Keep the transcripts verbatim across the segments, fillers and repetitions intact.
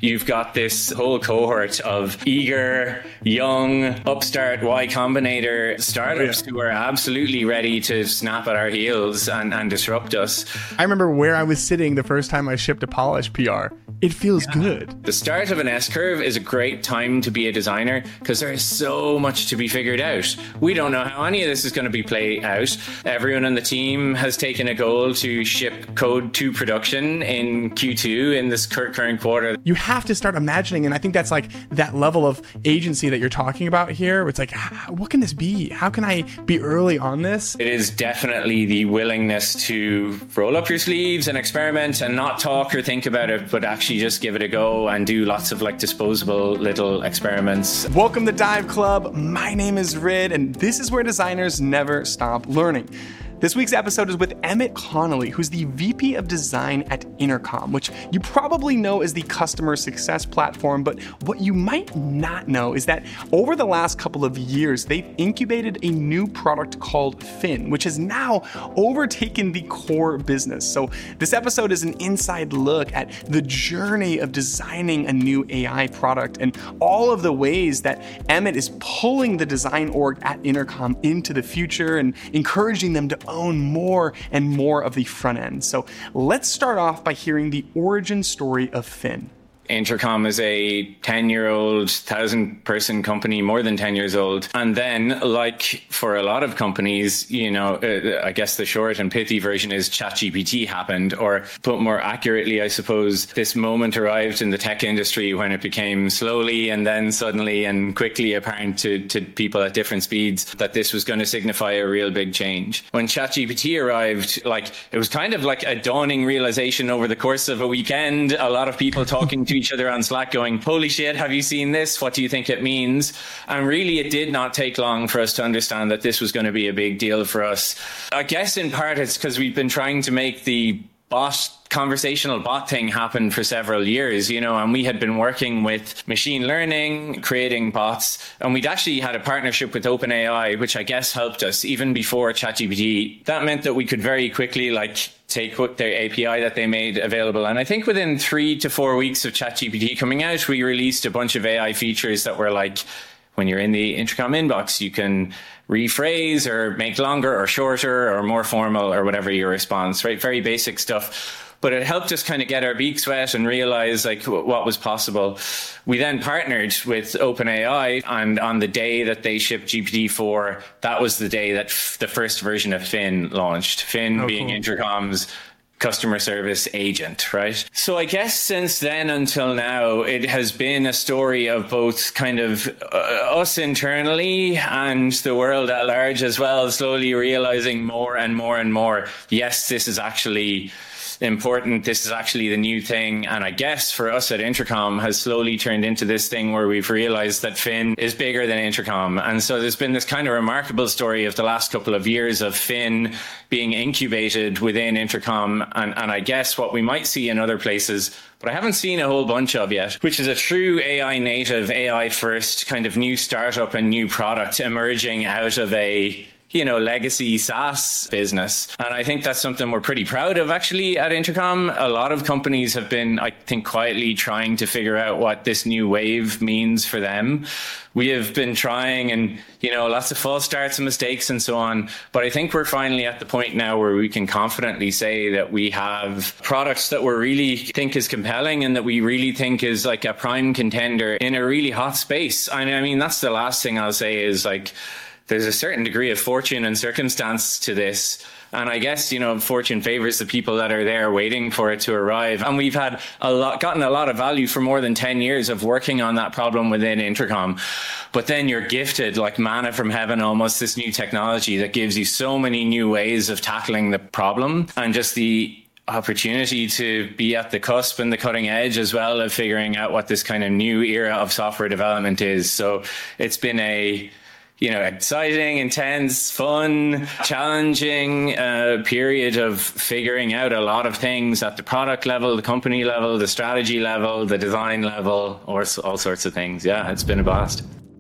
you've got this whole cohort of eager, young, upstart Y Combinator startups oh, yeah. who are absolutely ready to snap at our heels and, and disrupt us. I remember where I was sitting the first time I shipped a Polish P R. It feels yeah. good. The start of an S-curve is a great time to be a designer because there is so much to be figured out. We don't know how any of this is going to be played out. Everyone on the team has taken a goal to ship code to production in Q two in this current quarter. You have to start imagining, and I think that's like that level of agency that you're talking about here, where it's like, what can this be? How can I be early on this? It is definitely the willingness to roll up your sleeves and experiment and not talk or think about it, but actually just give it a go and do lots of like disposable little experiments. Welcome to Dive Club. My name is Rid, and this is where designers never stop learning. This week's episode is with Emmett Connolly, who's the V P of Design at Intercom, which you probably know is the customer success platform, but what you might not know is that over the last couple of years, they've incubated a new product called Fin, which has now overtaken the core business. So this episode is an inside look at the journey of designing a new A I product and all of the ways that Emmett is pulling the design org at Intercom into the future and encouraging them to own more and more of the front end. So let's start off by hearing the origin story of Fin. Intercom is a ten-year-old, thousand-person company, more than ten years old. And then, like for a lot of companies, you know, uh, I guess the short and pithy version is ChatGPT happened, or put more accurately, I suppose, this moment arrived in the tech industry when it became slowly and then suddenly and quickly apparent to, to people at different speeds that this was going to signify a real big change. When ChatGPT arrived, like it was kind of like a dawning realization over the course of a weekend. A lot of people talking to each other on Slack going, holy shit, have you seen this? What do you think it means? And really, it did not take long for us to understand that this was going to be a big deal for us. I guess in part it's because we've been trying to make the bot conversational bot thing happen for several years, you know, and we had been working with machine learning, creating bots, and we'd actually had a partnership with OpenAI, which I guess helped us even before ChatGPT. That meant that we could very quickly like take their A P I that they made available. And I think within three to four weeks of ChatGPT coming out, we released a bunch of A I features that were like, when you're in the Intercom inbox, you can rephrase or make longer or shorter or more formal or whatever your response, right? Very basic stuff. But it helped us kind of get our beaks wet and realize like what was possible. We then partnered with OpenAI, and on the day that they shipped G P T four, that was the day that f- the first version of Fin launched. Fin oh, being cool. Intercom's customer service agent, right? So I guess since then until now, it has been a story of both kind of uh, us internally and the world at large as well, slowly realizing more and more and more, yes, this is actually important. This is actually the new thing. And I guess for us at Intercom has slowly turned into this thing where we've realized that Fin is bigger than Intercom. And so there's been this kind of remarkable story of the last couple of years of Fin being incubated within Intercom. And, and I guess what we might see in other places, but I haven't seen a whole bunch of yet, which is a true A I native, A I first kind of new startup and new product emerging out of a you know, legacy SaaS business. And I think that's something we're pretty proud of actually at Intercom. A lot of companies have been, I think, quietly trying to figure out what this new wave means for them. We have been trying and, you know, lots of false starts and mistakes and so on. But I think we're finally at the point now where we can confidently say that we have products that we really think is compelling and that we really think is like a prime contender in a really hot space. And I mean, that's the last thing I'll say is like, there's a certain degree of fortune and circumstance to this. And I guess, you know, fortune favors the people that are there waiting for it to arrive. And we've had a lot, gotten a lot of value for more than ten years of working on that problem within Intercom. But then you're gifted like manna from heaven, almost this new technology that gives you so many new ways of tackling the problem and just the opportunity to be at the cusp and the cutting edge as well of figuring out what this kind of new era of software development is. So it's been a you know, exciting, intense, fun, challenging uh, period of figuring out a lot of things at the product level, the company level, the strategy level, the design level, or all sorts of things. Yeah, it's been a blast.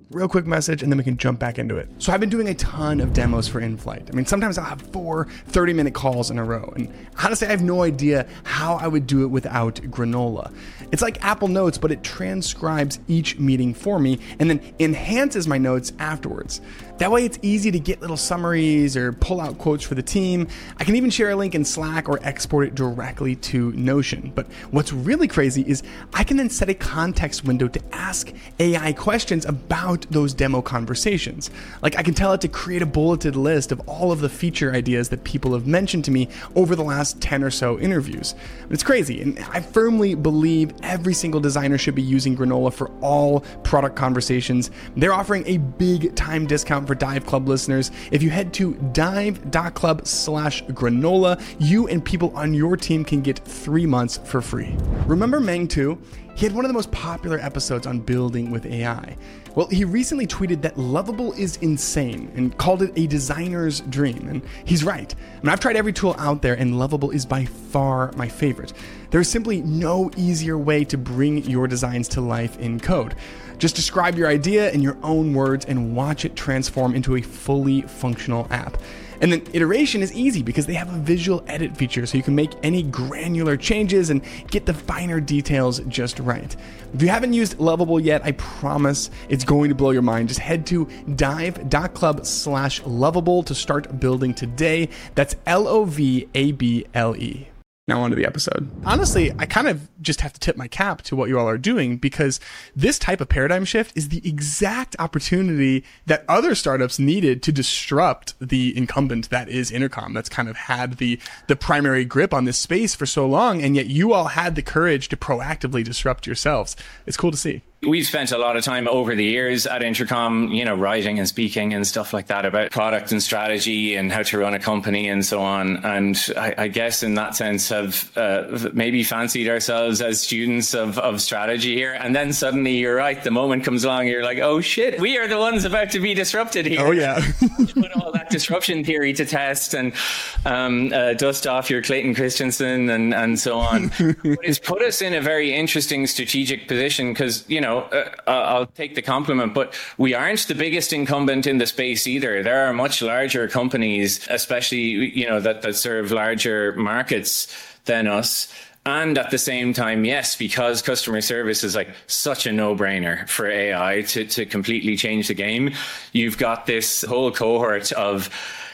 real quick message, and then we can jump back into it. So I've been doing a ton of demos for InFlight. I mean, sometimes I'll have four thirty-minute calls in a row. And honestly, I have no idea how I would do it without Granola. It's like Apple Notes, but it transcribes each meeting for me and then enhances my notes afterwards. That way it's easy to get little summaries or pull out quotes for the team. I can even share a link in Slack or export it directly to Notion. But what's really crazy is I can then set a context window to ask A I questions about those demo conversations. Like I can tell it to create a bulleted list of all of the feature ideas that people have mentioned to me over the last ten or so interviews. It's crazy, and I firmly believe every single designer should be using Granola for all product conversations. They're offering a big time discount for Dive Club listeners. If you head to dive.club slash granola, you and people on your team can get three months for free. Remember Meng Tu? He had one of the most popular episodes on building with A I. Well, he recently tweeted that Lovable is insane and called it a designer's dream. And he's right. I mean, I've tried every tool out there and Lovable is by far my favorite. There's simply no easier way to bring your designs to life in code. Just describe your idea in your own words and watch it transform into a fully functional app. And then iteration is easy because they have a visual edit feature so you can make any granular changes and get the finer details just right. If you haven't used Lovable yet, I promise it's going to blow your mind. Just head to dive.club slash lovable to start building today. That's L O V A B L E. Now on to the episode. Honestly, I kind of just have to tip my cap to what you all are doing because this type of paradigm shift is the exact opportunity that other startups needed to disrupt the incumbent that is Intercom, that's kind of had the, the primary grip on this space for so long, and yet you all had the courage to proactively disrupt yourselves. It's cool to see. We've spent a lot of time over the years at Intercom, you know, writing and speaking and stuff like that about product and strategy and how to run a company and so on. And I, I guess in that sense have uh, maybe fancied ourselves as students of, of strategy here. And then suddenly you're right. The moment comes along, you're like, oh shit, we are the ones about to be disrupted here. Oh yeah. Put all that disruption theory to test and um, uh, dust off your Clayton Christensen and, and so on. But it's put us in a very interesting strategic position because, you know, Uh, I'll take the compliment, but we aren't the biggest incumbent in the space either. There are much larger companies, especially, you know, that, that serve larger markets than us. And at the same time, yes, because customer service is like such a no-brainer for A I to, to completely change the game. You've got this whole cohort of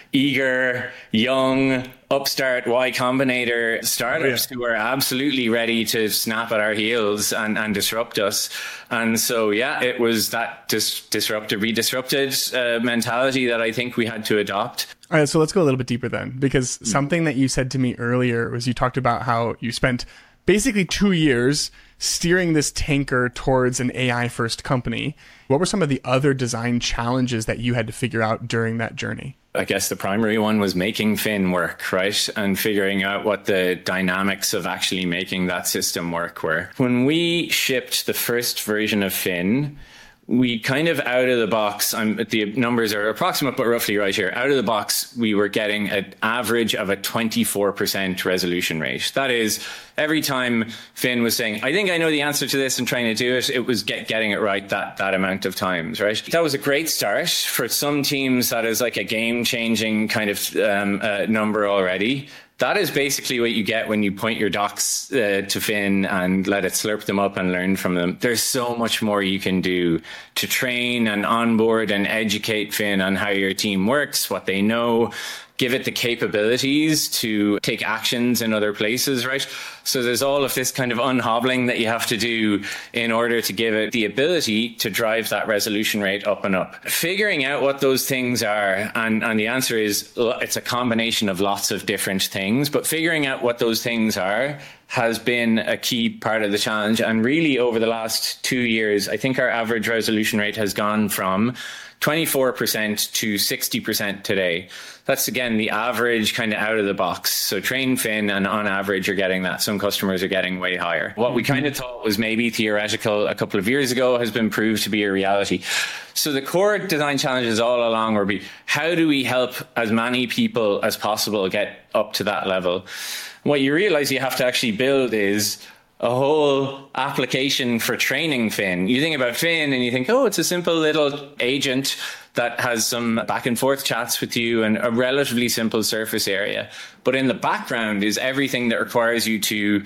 eager, young, upstart Y Combinator startups oh, yeah. who are absolutely ready to snap at our heels and, and disrupt us. And so, yeah, it was that dis- disrupted, redisrupted uh, mentality that I think we had to adopt. All right, so let's go a little bit deeper then, because mm. something that you said to me earlier was you talked about how you spent basically two years steering this tanker towards an A I-first company. What were some of the other design challenges that you had to figure out during that journey? I guess the primary one was making Fin work, right? And figuring out what the dynamics of actually making that system work were. When we shipped the first version of Fin, we kind of out of the box, I'm, the numbers are approximate, but roughly right here. Out of the box, we were getting an average of a twenty-four percent resolution rate. That is, every time Fin was saying, I think I know the answer to this and trying to do it, it was get, getting it right that, that amount of times, right? That was a great start. For some teams, that is like a game-changing kind of um, uh, number already. That is basically what you get when you point your docs uh, to Fin and let it slurp them up and learn from them. There's so much more you can do to train and onboard and educate Fin on how your team works, what they know, give it the capabilities to take actions in other places, right? So there's all of this kind of unhobbling that you have to do in order to give it the ability to drive that resolution rate up and up. Figuring out what those things are, and, and the answer is it's a combination of lots of different things, but figuring out what those things are has been a key part of the challenge. And really over the last two years, I think our average resolution rate has gone from twenty-four percent to sixty percent today. That's, again, the average kind of out of the box. So train Fin, and on average, you're getting that. Some customers are getting way higher. What we kind of thought was maybe theoretical a couple of years ago has been proved to be a reality. So the core design challenges all along will be, how do we help as many people as possible get up to that level? What you realize you have to actually build is, a whole application for training Finn. You think about Finn and you think, oh, it's a simple little agent that has some back and forth chats with you and a relatively simple surface area. But in the background is everything that requires you to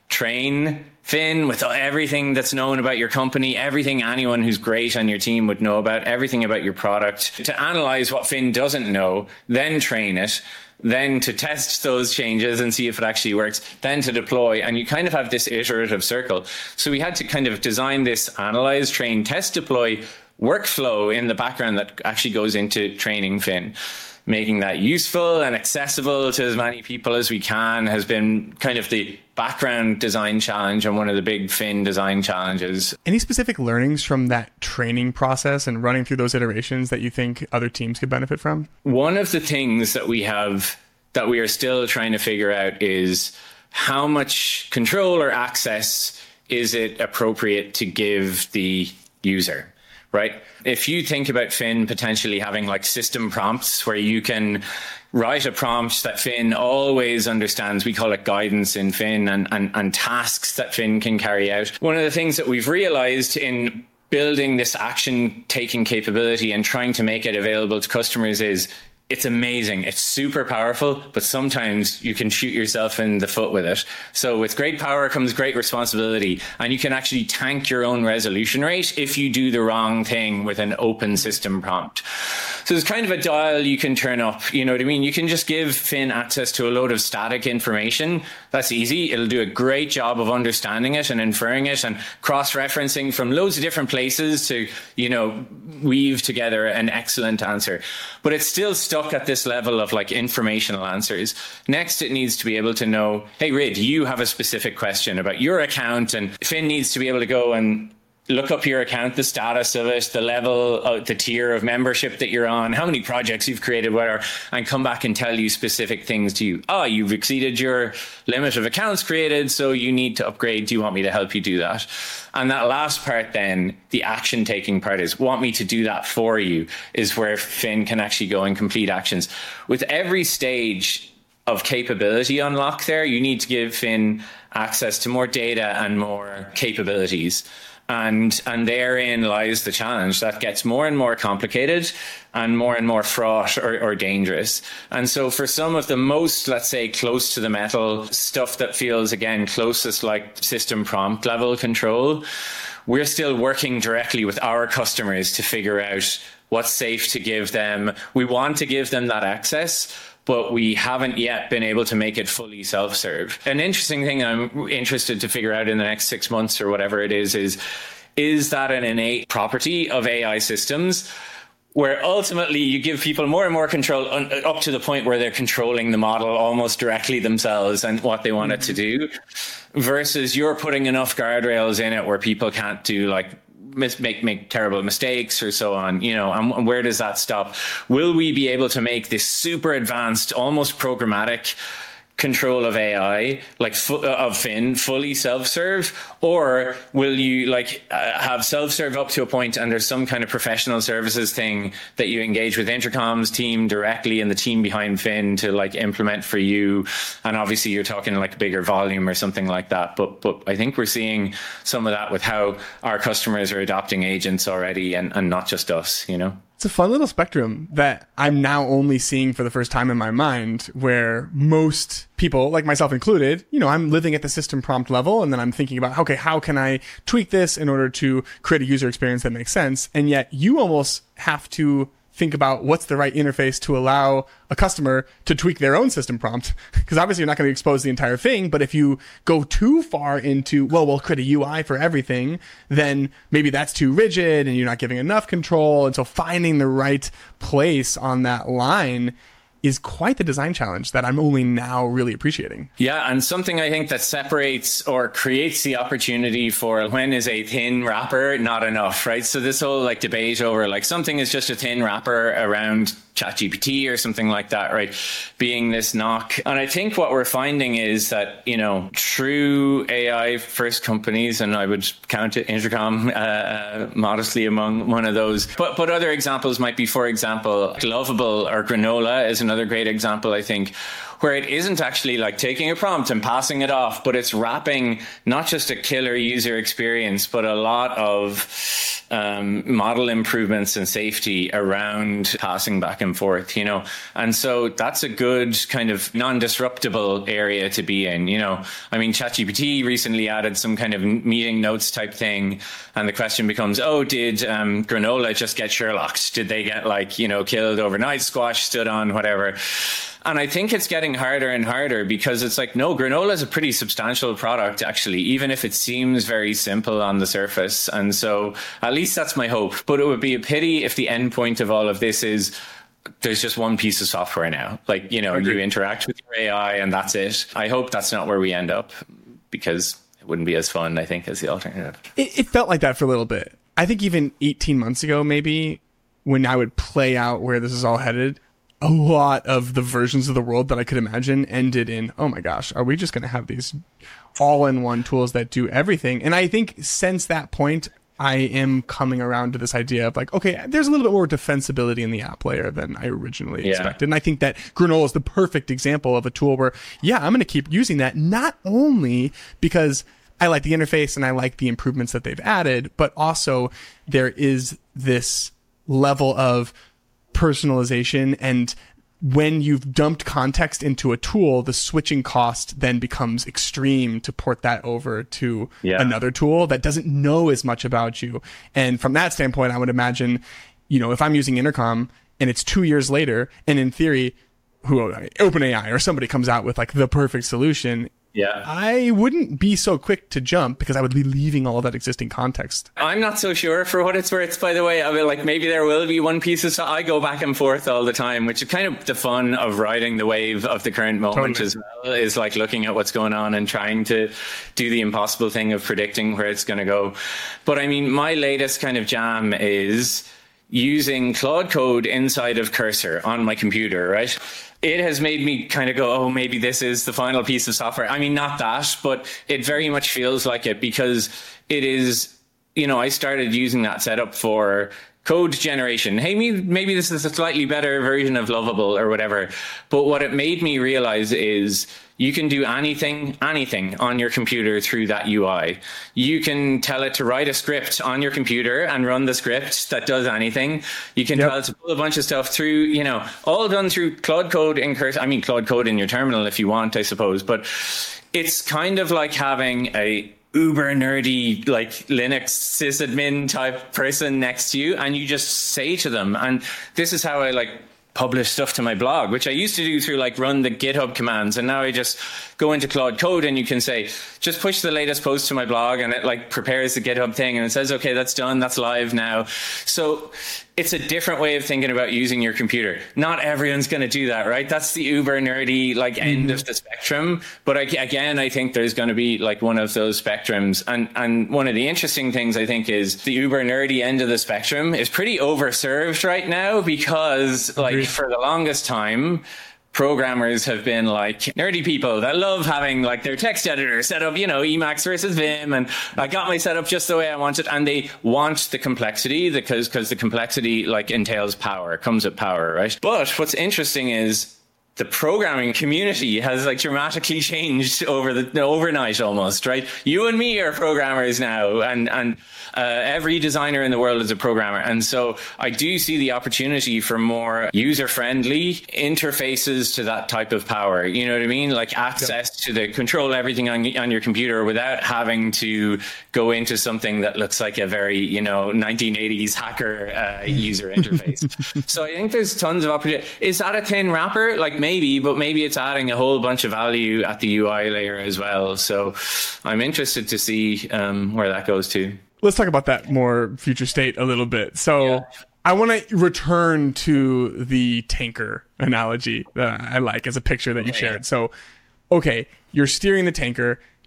train Finn with everything that's known about your company, everything anyone who's great on your team would know about, everything about your product, to analyze what Finn doesn't know, then train it, then to test those changes and see if it actually works, then to deploy. And you kind of have this iterative circle. So we had to kind of design this analyze, train, test, deploy workflow in the background that actually goes into training Finn. Making that useful and accessible to as many people as we can has been kind of the background design challenge and one of the big Finn design challenges. Any specific learnings from that training process and running through those iterations that you think other teams could benefit from? One of the things that we have that we are still trying to figure out is how much control or access is it appropriate to give the user? Right? If you think about Finn potentially having like system prompts where you can write a prompt that Finn always understands, we call it guidance in Finn, and, and, and tasks that Finn can carry out. One of the things that we've realized in building this action taking capability and trying to make it available to customers is it's amazing. It's super powerful, but sometimes you can shoot yourself in the foot with it. So with great power comes great responsibility, and you can actually tank your own resolution rate if you do the wrong thing with an open system prompt. So there's kind of a dial you can turn up, you know what I mean? You can just give Finn access to a load of static information. That's easy. It'll do a great job of understanding it and inferring it and cross-referencing from loads of different places to, you know, weave together an excellent answer. But it's still stuck at this level of like informational answers. Next, it needs to be able to know, hey, Rid, you have a specific question about your account, and Finn needs to be able to go and look up your account, the status of it, the level, of the tier of membership that you're on, how many projects you've created, whatever, and come back and tell you specific things to you. Oh, you've exceeded your limit of accounts created, so you need to upgrade. Do you want me to help you do that? And that last part then, the action taking part is, want me to do that for you, is where Finn can actually go and complete actions. With every stage of capability unlock there, you need to give Finn access to more data and more capabilities. And and therein lies the challenge. That gets more and more complicated and more and more fraught or, or dangerous. And so for some of the most, let's say, close to the metal stuff that feels, again, closest like system prompt level control, we're still working directly with our customers to figure out what's safe to give them. We want to give them that access, but we haven't yet been able to make it fully self-serve. An interesting thing I'm interested to figure out in the next six months or whatever it is, is, is that an innate property of A I systems where ultimately you give people more and more control un- up to the point where they're controlling the model almost directly themselves and what they want mm-hmm. it to do, versus you're putting enough guardrails in it where people can't do like make make terrible mistakes or so on, you know, and where does that stop? Will we be able to make this super advanced, almost programmatic control of A I, like fu- of Finn, fully self-serve, or will you like uh, have self-serve up to a point and there's some kind of professional services thing that you engage with Intercom's team directly and the team behind Finn to like implement for you? And obviously you're talking like bigger volume or something like that. But but I think we're seeing some of that with how our customers are adopting agents already, and, and not just us, you know? It's a fun little spectrum that I'm now only seeing for the first time in my mind, where most people, like myself included, you know, I'm living at the system prompt level, and then I'm thinking about, okay, how can I tweak this in order to create a user experience that makes sense? And yet you almost have to think about what's the right interface to allow a customer to tweak their own system prompt. Because obviously you're not going to expose the entire thing, but if you go too far into, well, we'll create a U I for everything, then maybe that's too rigid and you're not giving enough control. And so finding the right place on that line is quite the design challenge that I'm only now really appreciating. Yeah, and something I think that separates or creates the opportunity for when is a thin wrapper not enough, right? So this whole like debate over like something is just a thin wrapper around ChatGPT or something like that, right? Being this knock. And I think what we're finding is that, you know, true A I first companies, and I would count it Intercom uh, modestly among one of those. But, but other examples might be, for example, Lovable or Granola is another great example, I think, where it isn't actually like taking a prompt and passing it off, but it's wrapping not just a killer user experience, but a lot of um, model improvements and safety around passing back and forth, you know. And so that's a good kind of non-disruptible area to be in, you know. I mean, ChatGPT recently added some kind of meeting notes type thing, and the question becomes, oh, did um, Granola just get Sherlocked? Did they get like, you know, killed overnight, squash, stood on, whatever? And I think it's getting harder and harder because it's like, no, Granola is a pretty substantial product, actually, even if it seems very simple on the surface. And so at least that's my hope. But it would be a pity if the end point of all of this is there's just one piece of software now. Like, you know, you interact with your A I and that's it. I hope that's not where we end up, because it wouldn't be as fun, I think, as the alternative. It, it felt like that for a little bit. I think even eighteen months ago, maybe, when I would play out where this is all headed, a lot of the versions of the world that I could imagine ended in, oh my gosh, are we just going to have these all-in-one tools that do everything? And I think since that point, I am coming around to this idea of like, okay, there's a little bit more defensibility in the app layer than I originally yeah. expected. And I think that Granola is the perfect example of a tool where, yeah, I'm going to keep using that, not only because I like the interface and I like the improvements that they've added, but also there is this level of personalization, and when you've dumped context into a tool, the switching cost then becomes extreme to port that over to yeah. another tool that doesn't know as much about you. And from that standpoint, I would imagine, you know, if I'm using Intercom and it's two years later, and in theory, who OpenAI or somebody comes out with like the perfect solution, yeah, I wouldn't be so quick to jump because I would be leaving all of that existing context. I'm not so sure, for what it's worth, by the way. I mean, like, maybe there will be one piece of, so I go back and forth all the time, which is kind of the fun of riding the wave of the current moment totally. As well, is like looking at what's going on and trying to do the impossible thing of predicting where it's going to go. But I mean, my latest kind of jam is using Claude Code inside of Cursor on my computer, right? It has made me kind of go, oh, maybe this is the final piece of software. I mean, not that, but it very much feels like it, because it is, you know, I started using that setup for code generation. Hey, maybe this is a slightly better version of Lovable or whatever. But what it made me realize is you can do anything, anything on your computer through that U I. You can tell it to write a script on your computer and run the script that does anything. You can yep. tell it to pull a bunch of stuff through, you know, all done through Claude Code in Cursor. I mean, Claude Code in your terminal if you want, I suppose. But it's kind of like having a uber nerdy, like Linux sysadmin type person next to you, and you just say to them, and this is how I like publish stuff to my blog, which I used to do through like run the GitHub commands, and now I just go into Claude Code and you can say, just push the latest post to my blog, and it like prepares the GitHub thing and it says, okay, that's done, that's live now. So it's a different way of thinking about using your computer. Not everyone's going to do that, right? That's the uber nerdy like end mm-hmm. of the spectrum. But I, again, I think there's going to be like one of those spectrums. And, and one of the interesting things I think is the uber nerdy end of the spectrum is pretty overserved right now, because like mm-hmm. for the longest time, programmers have been like nerdy people that love having like their text editor set up, you know, Emacs versus Vim, and I got my setup just the way I want it, and they want the complexity because because the complexity like entails power, comes with power, right? But what's interesting is the programming community has like dramatically changed over the overnight almost, right? You and me are programmers now, and and uh, every designer in the world is a programmer. And so I do see the opportunity for more user-friendly interfaces to that type of power. You know what I mean? Like access yep. to the control everything on, on your computer without having to go into something that looks like a very, you know, nineteen eighties hacker uh, user interface. So I think there's tons of opportunity. Is that a thin wrapper? Like maybe, but maybe it's adding a whole bunch of value at the U I layer as well. So I'm interested to see um, where that goes to. Let's talk about that more future state a little bit. So yeah. I want to return to the tanker analogy that I like as a picture that you okay. shared. So, okay, you're steering the tanker.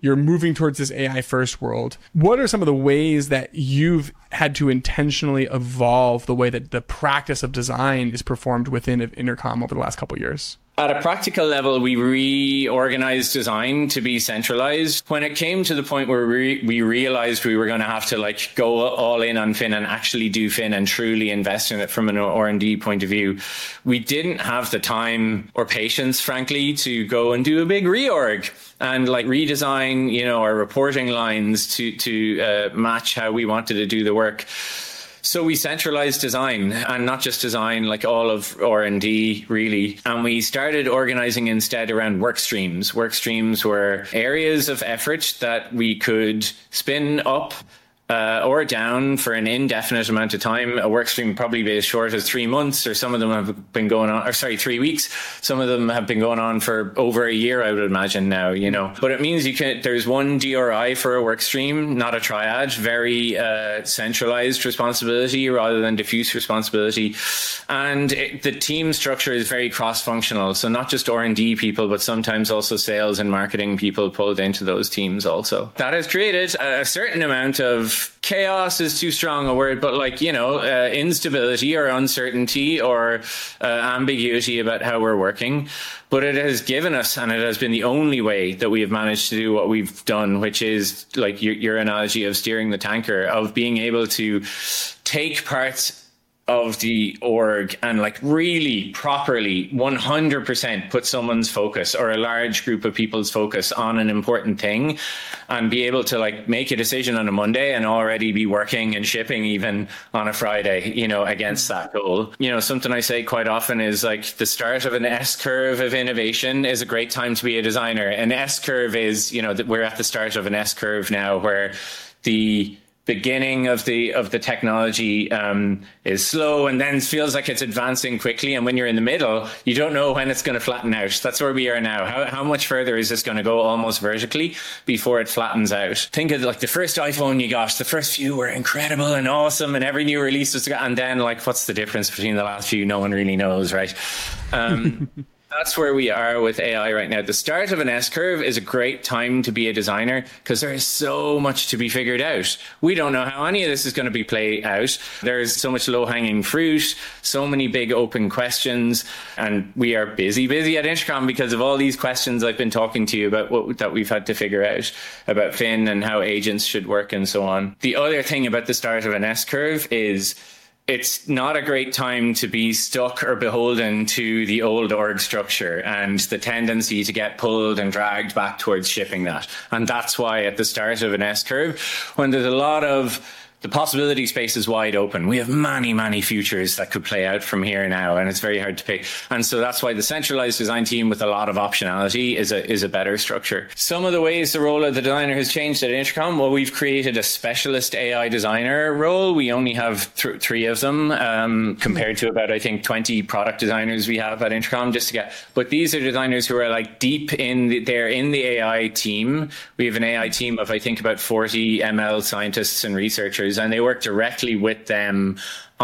you're moving towards this A I first world. What are some of the ways that you've had to intentionally evolve the way that the practice of design is performed within Intercom over the last couple of years? At a practical level, we reorganized design to be centralized. When it came to the point where we, we realized we were going to have to like go all in on Fin and actually do Fin and truly invest in it from an R and D point of view, we didn't have the time or patience, frankly, to go and do a big reorg and like redesign, you know, our reporting lines to, to uh, match how we wanted to do the work. So we centralized design, and not just design, like all of R and D really. And we started organizing instead around work streams. Work streams were areas of effort that we could spin up Uh, or down for an indefinite amount of time. A work stream probably be as short as three months, or some of them have been going on, or sorry, three weeks. Some of them have been going on for over a year, I would imagine now, you know. But it means you can, there's one D R I for a work stream, not a triad, very uh, centralized responsibility rather than diffuse responsibility. And it, the team structure is very cross-functional. So not just R and D people, but sometimes also sales and marketing people pulled into those teams also. That has created a, a certain amount of chaos is too strong a word, but like, you know, uh, instability or uncertainty or uh, ambiguity about how we're working. But it has given us, and it has been the only way that we have managed to do what we've done, which is like your, your analogy of steering the tanker, of being able to take parts of the org and like really properly one hundred percent put someone's focus or a large group of people's focus on an important thing and be able to like make a decision on a Monday and already be working and shipping even on a Friday, you know, against that goal. You know, something I say quite often is like the start of an S curve of innovation is a great time to be a designer. An S curve is, you know, that we're at the start of an S curve now where the beginning of the of the technology um, is slow and then feels like it's advancing quickly. And when you're in the middle, you don't know when it's going to flatten out. That's where we are now. How, how much further is this going to go almost vertically before it flattens out? Think of like the first iPhone you got, the first few were incredible and awesome and every new release was, and then like, what's the difference between the last few? No one really knows, right? Um, That's where we are with A I right now. The start of an S-curve is a great time to be a designer because there is so much to be figured out. We don't know how any of this is going to be played out. There's so much low-hanging fruit, so many big open questions, and we are busy, busy at Intercom because of all these questions I've been talking to you about what, that we've had to figure out about Fin and how agents should work and so on. The other thing about the start of an S-curve is it's not a great time to be stuck or beholden to the old org structure and the tendency to get pulled and dragged back towards shipping that. And that's why at the start of an S-curve, when there's a lot of the possibility space is wide open. We have many, many futures that could play out from here now, and it's very hard to pick. And so that's why the centralized design team with a lot of optionality is a is a better structure. Some of the ways the role of the designer has changed at Intercom, well, we've created a specialist A I designer role. We only have th- three of them um, compared to about, I think, twenty product designers we have at Intercom just to get. But these are designers who are like deep in, the, they're in the A I team. We have an A I team of, I think, about forty M L scientists and researchers, and they work directly with them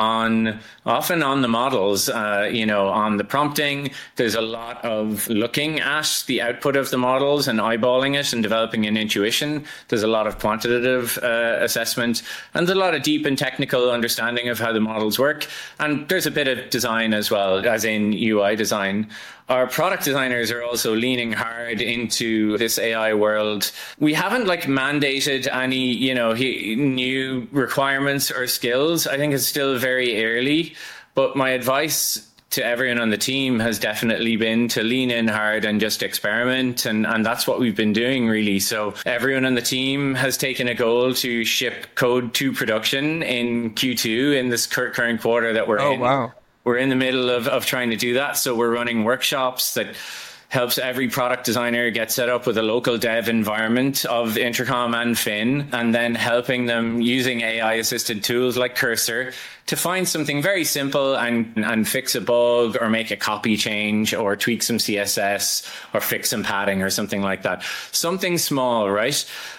on often on the models, uh, you know, on the prompting. There's a lot of looking at the output of the models and eyeballing it and developing an intuition. There's a lot of quantitative uh, assessment and a lot of deep and technical understanding of how the models work. And there's a bit of design as well, as in U I design. Our product designers are also leaning hard into this A I world. We haven't like mandated any, you know, he, new requirements or skills. I think it's still very early, but my advice to everyone on the team has definitely been to lean in hard and just experiment. And, and that's what we've been doing, really. So everyone on the team has taken a goal to ship code to production in Q two in this current quarter that we're oh, in. Oh, wow. We're in the middle of, of trying to do that. So we're running workshops that helps every product designer get set up with a local dev environment of Intercom and Fin, and then helping them using A I-assisted tools like Cursor to find something very simple and, and fix a bug or make a copy change or tweak some C S S or fix some padding or something like that. Something small, right?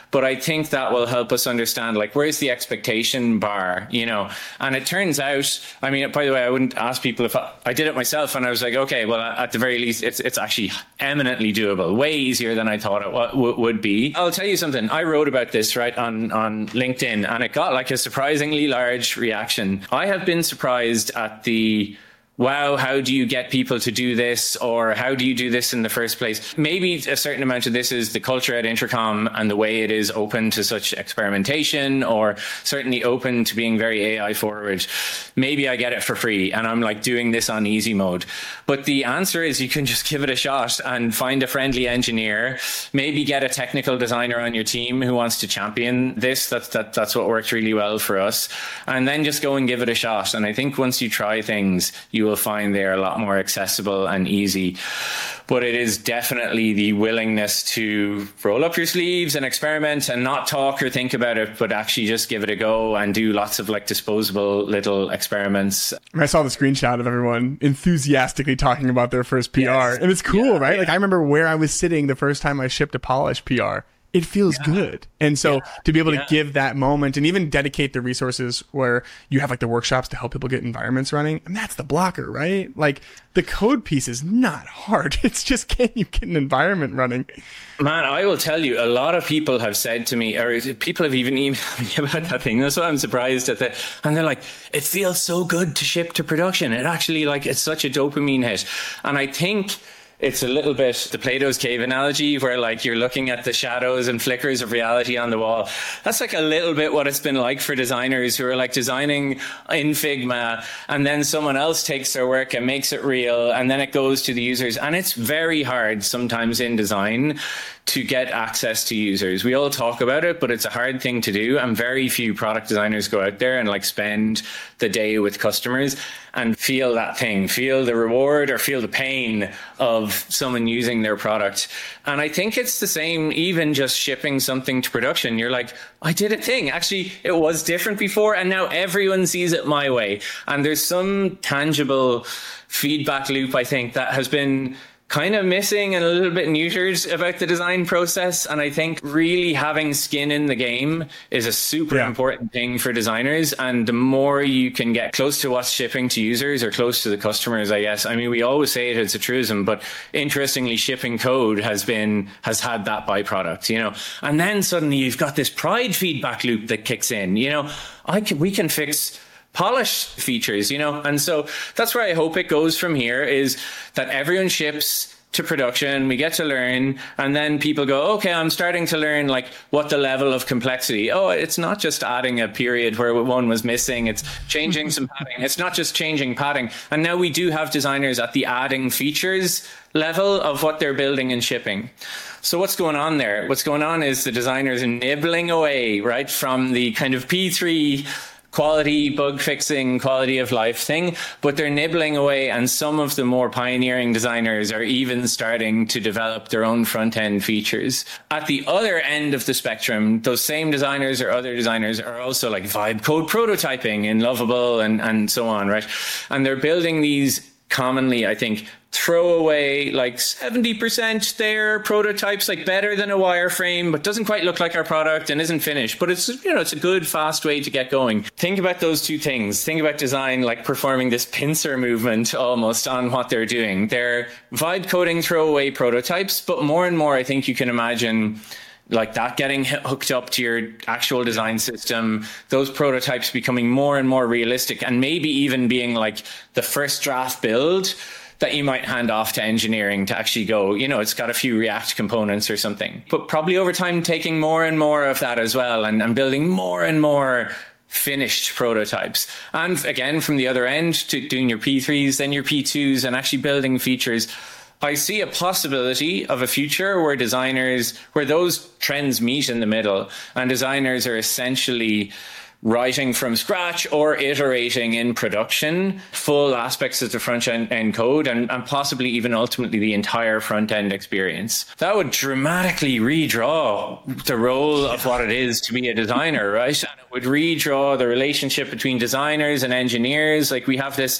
But I think that will help us understand, like, where's the expectation bar, you know? And it turns out, I mean, by the way, I wouldn't ask people if I, I did it myself, and I was like, okay, well, at the very least, it's it's actually eminently doable, way easier than I thought it w- would be. I'll tell you something. I wrote about this, right, on, on LinkedIn, and it got like a surprisingly large reaction. I have been surprised at the, wow, how do you get people to do this? Or how do you do this in the first place? Maybe a certain amount of this is the culture at Intercom and the way it is open to such experimentation, or certainly open to being very A I forward. Maybe I get it for free and I'm like doing this on easy mode. But the answer is you can just give it a shot and find a friendly engineer, maybe get a technical designer on your team who wants to champion this. That's, that, that's what worked really well for us. And then just go and give it a shot. And I think once you try things, you will find they're a lot more accessible and easy. But it is definitely the willingness to roll up your sleeves and experiment and not talk or think about it, but actually just give it a go and do lots of like disposable little experiments. I saw the screenshot of everyone enthusiastically talking about their first P R. Yes. And it's cool, yeah, right? Yeah. Like I remember where I was sitting the first time I shipped a polished P R. It feels yeah. good. And so yeah. to be able yeah. to give that moment and even dedicate the resources where you have like the workshops to help people get environments running, and that's the blocker, right? Like the code piece is not hard. It's just, can you get an environment running? Man, I will tell you, a lot of people have said to me, or people have even emailed me about that thing. That's why I'm surprised at that. And they're like, it feels so good to ship to production. It actually, like, it's such a dopamine hit. And I think it's a little bit the Plato's cave analogy where like you're looking at the shadows and flickers of reality on the wall. That's like a little bit what it's been like for designers who are like designing in Figma, and then someone else takes their work and makes it real, and then it goes to the users. And it's very hard sometimes in design to get access to users. We all talk about it, but it's a hard thing to do. And very few product designers go out there and like spend the day with customers and feel that thing, feel the reward or feel the pain of someone using their product. And I think it's the same, even just shipping something to production. You're like, I did a thing. Actually, it was different before, and now everyone sees it my way. And there's some tangible feedback loop, I think, that has been kind of missing and a little bit neutered about the design process. And I think really having skin in the game is a super yeah. important thing for designers. And the more you can get close to what's shipping to users or close to the customers, I guess. I mean, we always say it, it's a truism, but interestingly, shipping code has been, has had that byproduct, you know. And then suddenly you've got this pride feedback loop that kicks in, you know. I can, we can fix polish features, you know. And so that's where I hope it goes from here, is that everyone ships to production, we get to learn, and then people go, okay, I'm starting to learn like what the level of complexity. Oh, it's not just adding a period where one was missing, it's changing some padding. It's not just changing padding. And now we do have designers at the adding features level of what they're building and shipping. So what's going on there? What's going on is the designers are nibbling away, right, from the kind of P three quality, bug fixing, quality of life thing, but they're nibbling away, and some of the more pioneering designers are even starting to develop their own front end features. At the other end of the spectrum, those same designers or other designers are also like vibe code prototyping in Lovable and, and so on, right? And they're building these commonly, I think, throw away like seventy percent their prototypes, like better than a wireframe, but doesn't quite look like our product and isn't finished. But it's, you know, it's a good, fast way to get going. Think about those two things. Think about design like performing this pincer movement almost on what they're doing. They're vibe coding throwaway prototypes, but more and more, I think you can imagine like that getting hooked up to your actual design system, those prototypes becoming more and more realistic, and maybe even being like the first draft build that you might hand off to engineering to actually go, you know, it's got a few React components or something. But probably over time, taking more and more of that as well, and, and building more and more finished prototypes. And again, from the other end, to doing your P threes, then your P twos, and actually building features. I see a possibility of a future where designers, where those trends meet in the middle, and designers are essentially writing from scratch or iterating in production full aspects of the front end code, and, and possibly even ultimately the entire front end experience. That would dramatically redraw the role of what it is to be a designer, right? And it would redraw the relationship between designers and engineers. Like we have this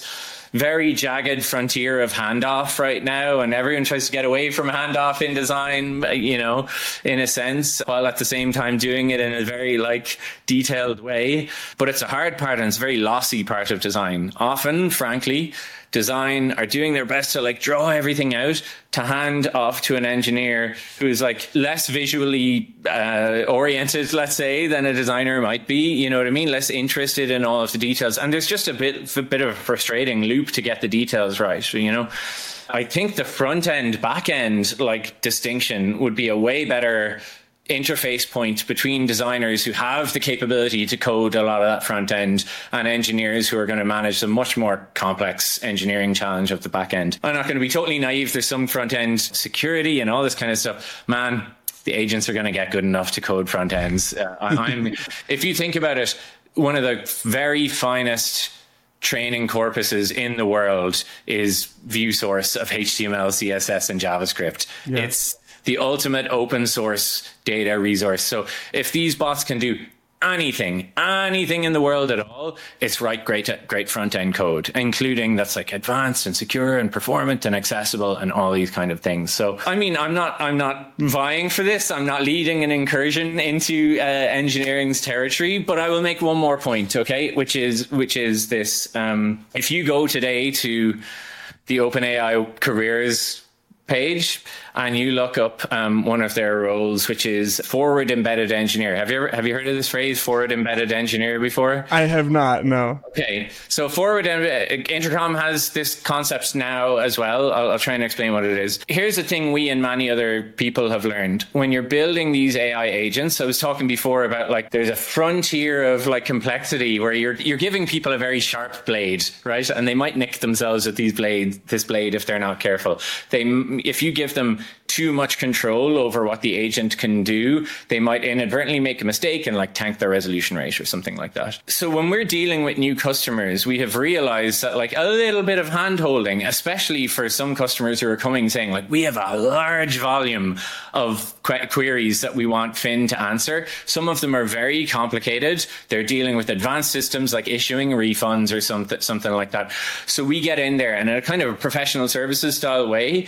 very jagged frontier of handoff right now, and everyone tries to get away from handoff in design, you know, in a sense, while at the same time doing it in a very like detailed way. But it's a hard part, and it's a very lossy part of design. Often, frankly, design are doing their best to like draw everything out to hand off to an engineer who's like less visually uh, oriented, let's say, than a designer might be, you know what I mean? Less interested in all of the details. And there's just a bit, a bit of a frustrating loop to get the details right, you know? I think the front end, back end, like distinction would be a way better interface point between designers who have the capability to code a lot of that front end and engineers who are going to manage the much more complex engineering challenge of the back end. I'm not going to be totally naive. There's some front end security and all this kind of stuff. Man, the agents are going to get good enough to code front ends. Uh, I'm, if you think about it, one of the very finest training corpuses in the world is view source of H T M L, C S S, and JavaScript. Yeah. It's the ultimate open source data resource. So if these bots can do anything, anything in the world at all, it's write great, great front end code, including that's like advanced and secure and performant and accessible and all these kind of things. So, I mean, I'm not, I'm not vying for this. I'm not leading an incursion into uh, engineering's territory, but I will make one more point, okay? Which is, which is this, um, if you go today to the OpenAI careers page and you look up um, one of their roles, which is forward embedded engineer. Have you ever have you heard of this phrase, forward embedded engineer, before? I have not, no. Okay, so forward Intercom has this concept now as well. I'll, I'll try and explain what it is. Here's the thing we and many other people have learned. When you're building these A I agents, I was talking before about like there's a frontier of like complexity where you're you're giving people a very sharp blade, right? And they might nick themselves with these blades, this blade if they're not careful. They if you give them too much control over what the agent can do, they might inadvertently make a mistake and like tank their resolution rate or something like that. So when we're dealing with new customers, we have realized that like a little bit of hand holding, especially for some customers who are coming saying like, we have a large volume of que- queries that we want Fin to answer. Some of them are very complicated. They're dealing with advanced systems like issuing refunds or something, something like that. So we get in there and in a kind of a professional services style way,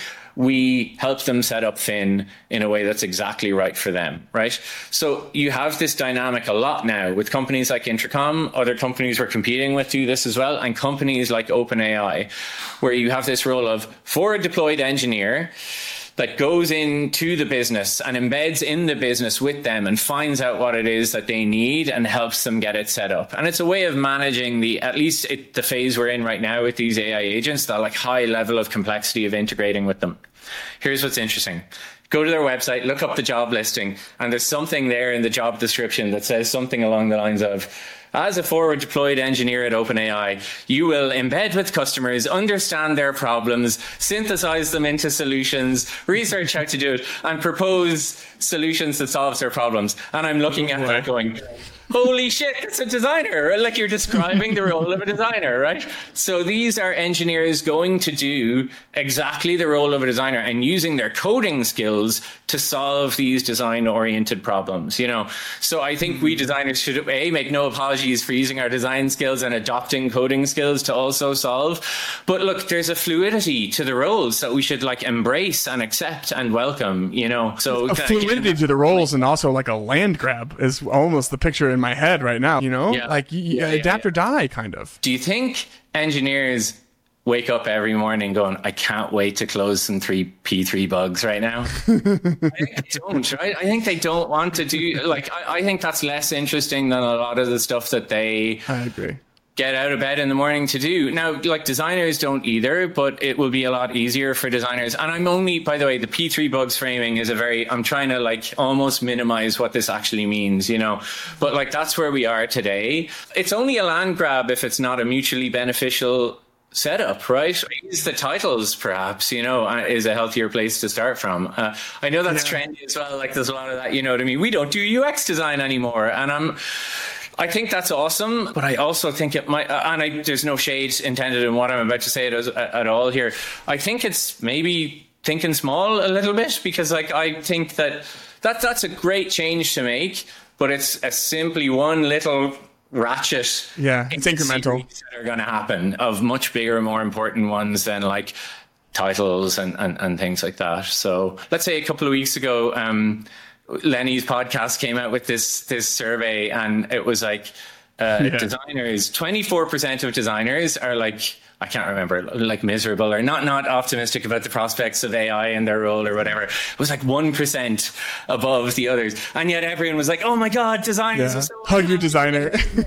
we help them set up Fin in a way that's exactly right for them, right? So you have this dynamic a lot now with companies like Intercom, other companies we're competing with do this as well, and companies like OpenAI, where you have this role of forward deployed engineer that goes into the business and embeds in the business with them and finds out what it is that they need and helps them get it set up. And it's a way of managing the, at least it, the phase we're in right now with these A I agents, that like high level of complexity of integrating with them. Here's what's interesting. Go to their website, look up the job listing, and there's something there in the job description that says something along the lines of, as a forward deployed engineer at OpenAI, you will embed with customers, understand their problems, synthesize them into solutions, research how to do it, and propose solutions that solves their problems. And I'm looking at that going, holy shit, it's a designer. Like you're describing the role of a designer, right? So these are engineers going to do exactly the role of a designer and using their coding skills to solve these design-oriented problems, you know? So I think we designers should, A, make no apologies for using our design skills and adopting coding skills to also solve. But look, there's a fluidity to the roles that we should like embrace and accept and welcome, you know? So a fluidity to the roles, and also like a land grab is almost the picture in my head right now, you know? Yeah. Like yeah, adapt yeah, yeah. or die, kind of. Do you think engineers wake up every morning going, I can't wait to close some three P three bugs right now? I think they don't, right? I think they don't want to do, like, I, I think that's less interesting than a lot of the stuff that they I agree. get out of bed in the morning to do. Now, like designers don't either, but it will be a lot easier for designers. And I'm only, by the way, the P three bugs framing is a very, I'm trying to like almost minimize what this actually means, you know, but like that's where we are today. It's only a land grab if it's not a mutually beneficial setup, right? Use the titles, perhaps, you know, is a healthier place to start from. Uh, I know that's yeah. trendy as well. Like there's a lot of that, you know what I mean? We don't do U X design anymore. And I'm, I think that's awesome, but I also think it might, and I, there's no shade intended in what I'm about to say at, at all here. I think it's maybe thinking small a little bit, because like I think that, that that's a great change to make, but it's a simply one little ratchet. Yeah, it's incremental. That are going to happen of much bigger, more important ones than like titles and, and, and things like that. So let's say a couple of weeks ago, um, Lenny's podcast came out with this this survey, and it was like uh, yeah. designers, twenty-four percent of designers are like, I can't remember, like miserable or not not optimistic about the prospects of A I in their role or whatever. It was like one percent above the others. And yet everyone was like, oh my God, designers yeah. are so hug your designer.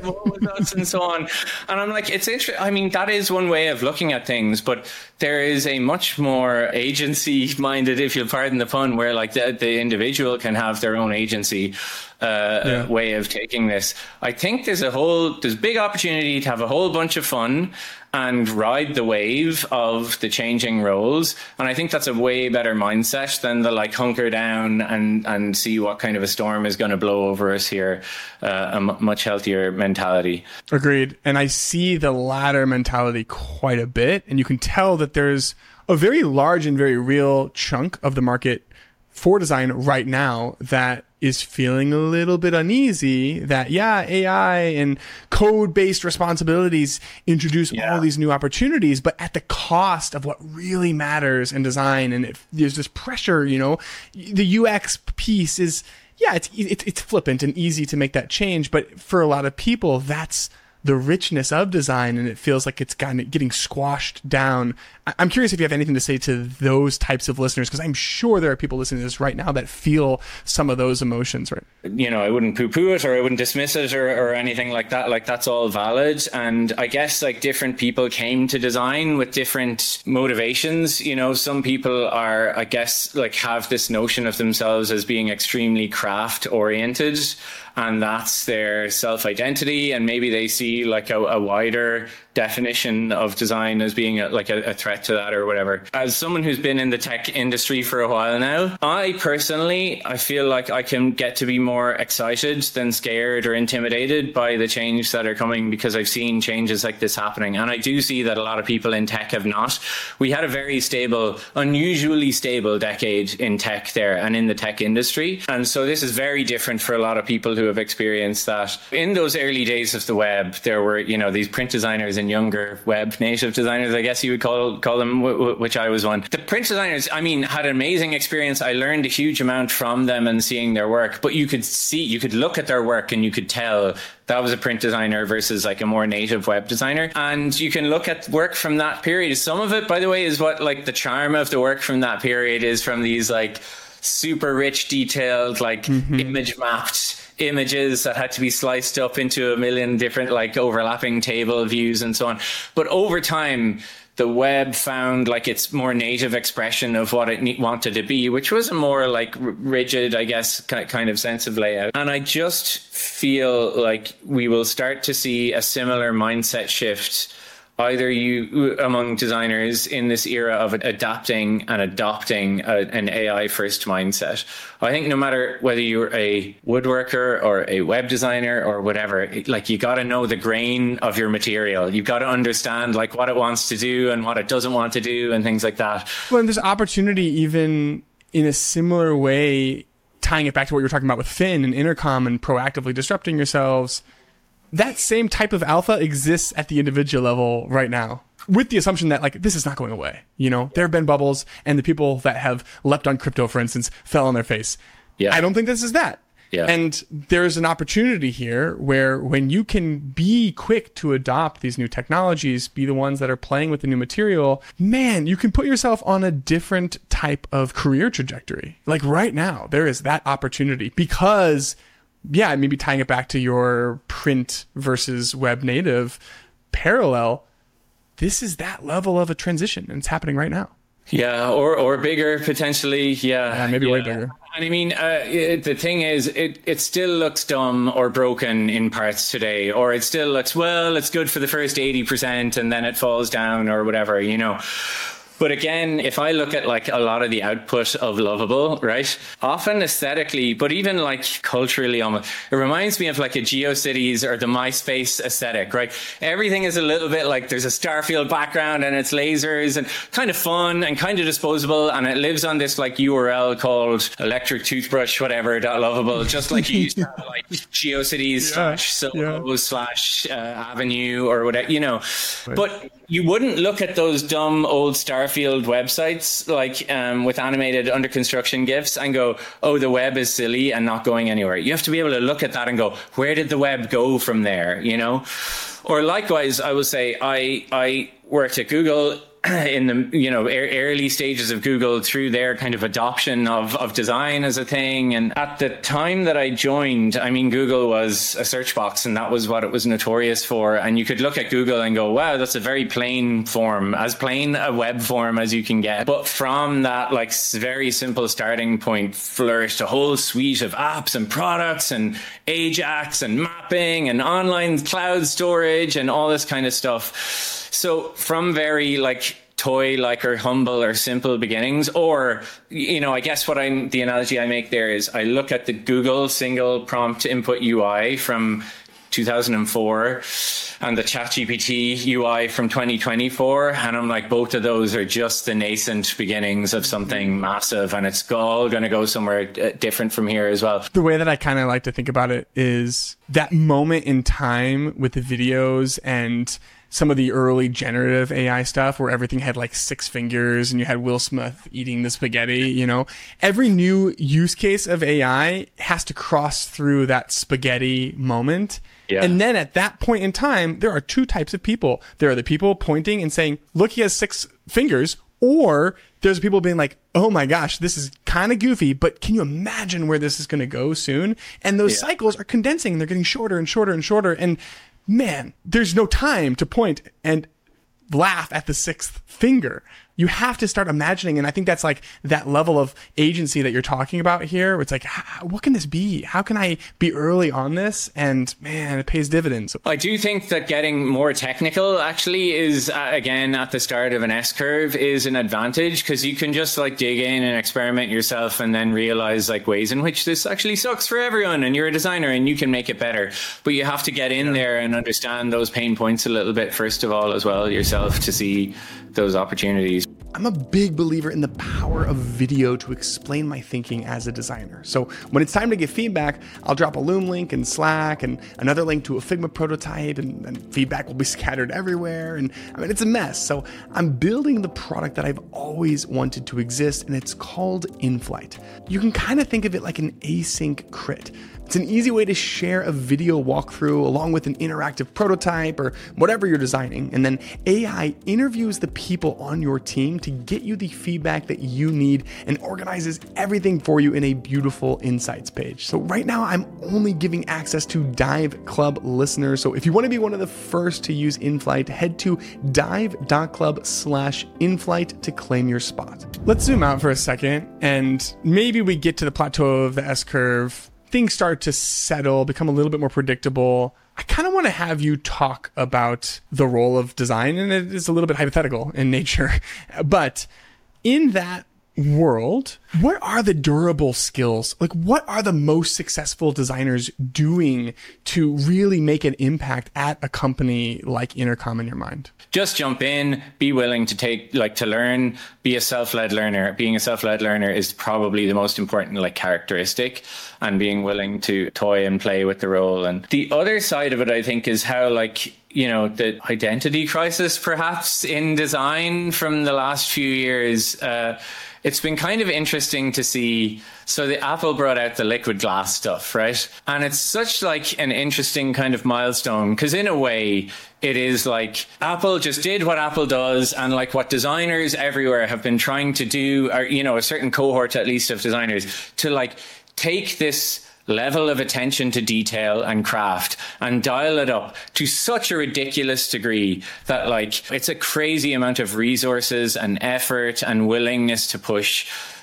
and so on. And I'm like, it's interesting. I mean, that is one way of looking at things, but there is a much more agency minded, if you'll pardon the pun, where like the, the individual can have their own agency uh, yeah. way of taking this. I think there's a whole, there's big opportunity to have a whole bunch of fun and ride the wave of the changing roles. And I think that's a way better mindset than the like hunker down and, and see what kind of a storm is going to blow over us here. Uh, a m- much healthier mentality. Agreed. And I see the latter mentality quite a bit. And you can tell that there's a very large and very real chunk of the market for design right now that is feeling a little bit uneasy that, yeah, A I and code-based responsibilities introduce yeah. all these new opportunities, but at the cost of what really matters in design. And it, there's this pressure, you know, the U X piece is, yeah, it's, it's, it's flippant and easy to make that change. But for a lot of people, that's the richness of design, and it feels like it's kind of getting squashed down. I'm curious if you have anything to say to those types of listeners, because I'm sure there are people listening to this right now that feel some of those emotions, right? You know, I wouldn't poo-poo it or I wouldn't dismiss it or, or anything like that. Like, that's all valid. And I guess like different people came to design with different motivations. You know, some people are, I guess, like have this notion of themselves as being extremely craft oriented, and that's their self-identity. And maybe they see like a, a wider definition of design as being a, like a, a threat to that or whatever. As someone who's been in the tech industry for a while now, I personally, I feel like I can get to be more excited than scared or intimidated by the changes that are coming, because I've seen changes like this happening. And I do see that a lot of people in tech have not. We had a very stable, unusually stable decade in tech there and in the tech industry. And so this is very different for a lot of people who have experienced that. In those early days of the web, there were, you know, these print designers and younger web native designers, I guess you would call call them, w- w- which I was one. The print designers, I mean, had an amazing experience. I learned a huge amount from them and seeing their work, but you could see, you could look at their work and you could tell that was a print designer versus like a more native web designer. And you can look at work from that period. Some of it, by the way, is what like the charm of the work from that period is, from these like super rich, detailed, like mm-hmm. image mapped images that had to be sliced up into a million different like overlapping table views and so on. But over time, the web found like its more native expression of what it ne- wanted to be, which was a more like r- rigid, I guess, kind of sense of layout. And I just feel like we will start to see a similar mindset shift either you among designers in this era of adapting and adopting a, an A I first mindset. I think no matter whether you're a woodworker or a web designer or whatever, like you got to know the grain of your material. You've got to understand like what it wants to do and what it doesn't want to do and things like that. Well, and there's opportunity even in a similar way, tying it back to what you were talking about with Finn and Intercom and proactively disrupting yourselves. That same type of alpha exists at the individual level right now, with the assumption that like this is not going away. You know, there have been bubbles, and the people that have leapt on crypto, for instance, fell on their face. Yeah. I don't think this is that. Yeah. And there's an opportunity here where when you can be quick to adopt these new technologies, be the ones that are playing with the new material, man, you can put yourself on a different type of career trajectory. Like right now, there is that opportunity because, yeah, maybe tying it back to your print versus web native parallel, this is that level of a transition, and it's happening right now. Yeah, or or bigger potentially. Yeah, yeah maybe yeah. way bigger. And I mean, uh, it, the thing is, it, it still looks dumb or broken in parts today, or it still looks, well, it's good for the first eighty percent and then it falls down or whatever, you know. But again, if I look at like a lot of the output of Lovable, right, often aesthetically, but even like culturally, almost, it reminds me of like a GeoCities or the MySpace aesthetic, right? Everything is a little bit like there's a Starfield background and it's lasers and kind of fun and kind of disposable, and it lives on this like U R L called electric toothbrush whatever dot lovable, just like you used to have like GeoCities yeah, slash Soho yeah. slash uh, Avenue or whatever, you know. Right. But you wouldn't look at those dumb old Starfield websites like um, with animated under construction GIFs and go, oh, the web is silly and not going anywhere. You have to be able to look at that and go, where did the web go from there, you know? Or likewise, I will say, I I worked at Google in the, you know, early stages of Google through their kind of adoption of, of design as a thing. And at the time that I joined, I mean, Google was a search box and that was what it was notorious for. And you could look at Google and go, wow, that's a very plain form, as plain a web form as you can get. But from that like very simple starting point flourished a whole suite of apps and products and Ajax and mapping and online cloud storage and all this kind of stuff. So from very like toy-like or humble or simple beginnings, or, you know, I guess what I'm, the analogy I make there is I look at the Google single prompt input U I from two thousand four and the ChatGPT U I from twenty twenty-four. And I'm like, both of those are just the nascent beginnings of something massive. And it's all going to go somewhere different from here as well. The way that I kind of like to think about it is that moment in time with the videos and some of the early generative A I stuff where everything had like six fingers and you had Will Smith eating the spaghetti, you know, every new use case of A I has to cross through that spaghetti moment. Yeah. And then at that point in time, there are two types of people. There are the people pointing and saying, look, he has six fingers. Or there's people being like, oh my gosh, this is kind of goofy, but can you imagine where this is going to go soon? And those yeah. cycles are condensing. They're getting shorter and shorter and shorter. And man, there's no time to point and laugh at the sixth finger. You have to start imagining. And I think that's like that level of agency that you're talking about here. Where it's like, what can this be? How can I be early on this? And man, it pays dividends. I do think that getting more technical actually is, uh, again, at the start of an S-curve is an advantage, because you can just like dig in and experiment yourself and then realize like ways in which this actually sucks for everyone. And you're a designer and you can make it better. But you have to get in yeah. there and understand those pain points a little bit, first of all, as well yourself, to see those opportunities. I'm a big believer in the power of video to explain my thinking as a designer. So when it's time to give feedback, I'll drop a Loom link in Slack and another link to a Figma prototype, and, and feedback will be scattered everywhere. And I mean, it's a mess. So I'm building the product that I've always wanted to exist, and it's called InFlight. You can kind of think of it like an async crit. It's an easy way to share a video walkthrough along with an interactive prototype or whatever you're designing. And then A I interviews the people on your team to get you the feedback that you need and organizes everything for you in a beautiful insights page. So right now I'm only giving access to Dive Club listeners. So if you want to be one of the first to use InFlight, head to dive.club slash InFlight to claim your spot. Let's zoom out for a second and maybe we get to the plateau of the S-curve. Things start to settle, become a little bit more predictable. I kind of want to have you talk about the role of design, and it is a little bit hypothetical in nature. But in that world, what are the durable skills? Like, what are the most successful designers doing to really make an impact at a company like Intercom in your mind? Just jump in, be willing to take, like, to learn, be a self-led learner. Being a self-led learner is probably the most important, like, characteristic, and being willing to toy and play with the role. And the other side of it, I think, is how, like, you know, the identity crisis perhaps in design from the last few years, uh, it's been kind of interesting to see. So the Apple brought out the liquid glass stuff, right? And it's such like an interesting kind of milestone, because in a way it is like Apple just did what Apple does, and like what designers everywhere have been trying to do, or, you know, a certain cohort at least of designers, to like take this level of attention to detail and craft and dial it up to such a ridiculous degree that like it's a crazy amount of resources and effort and willingness to push.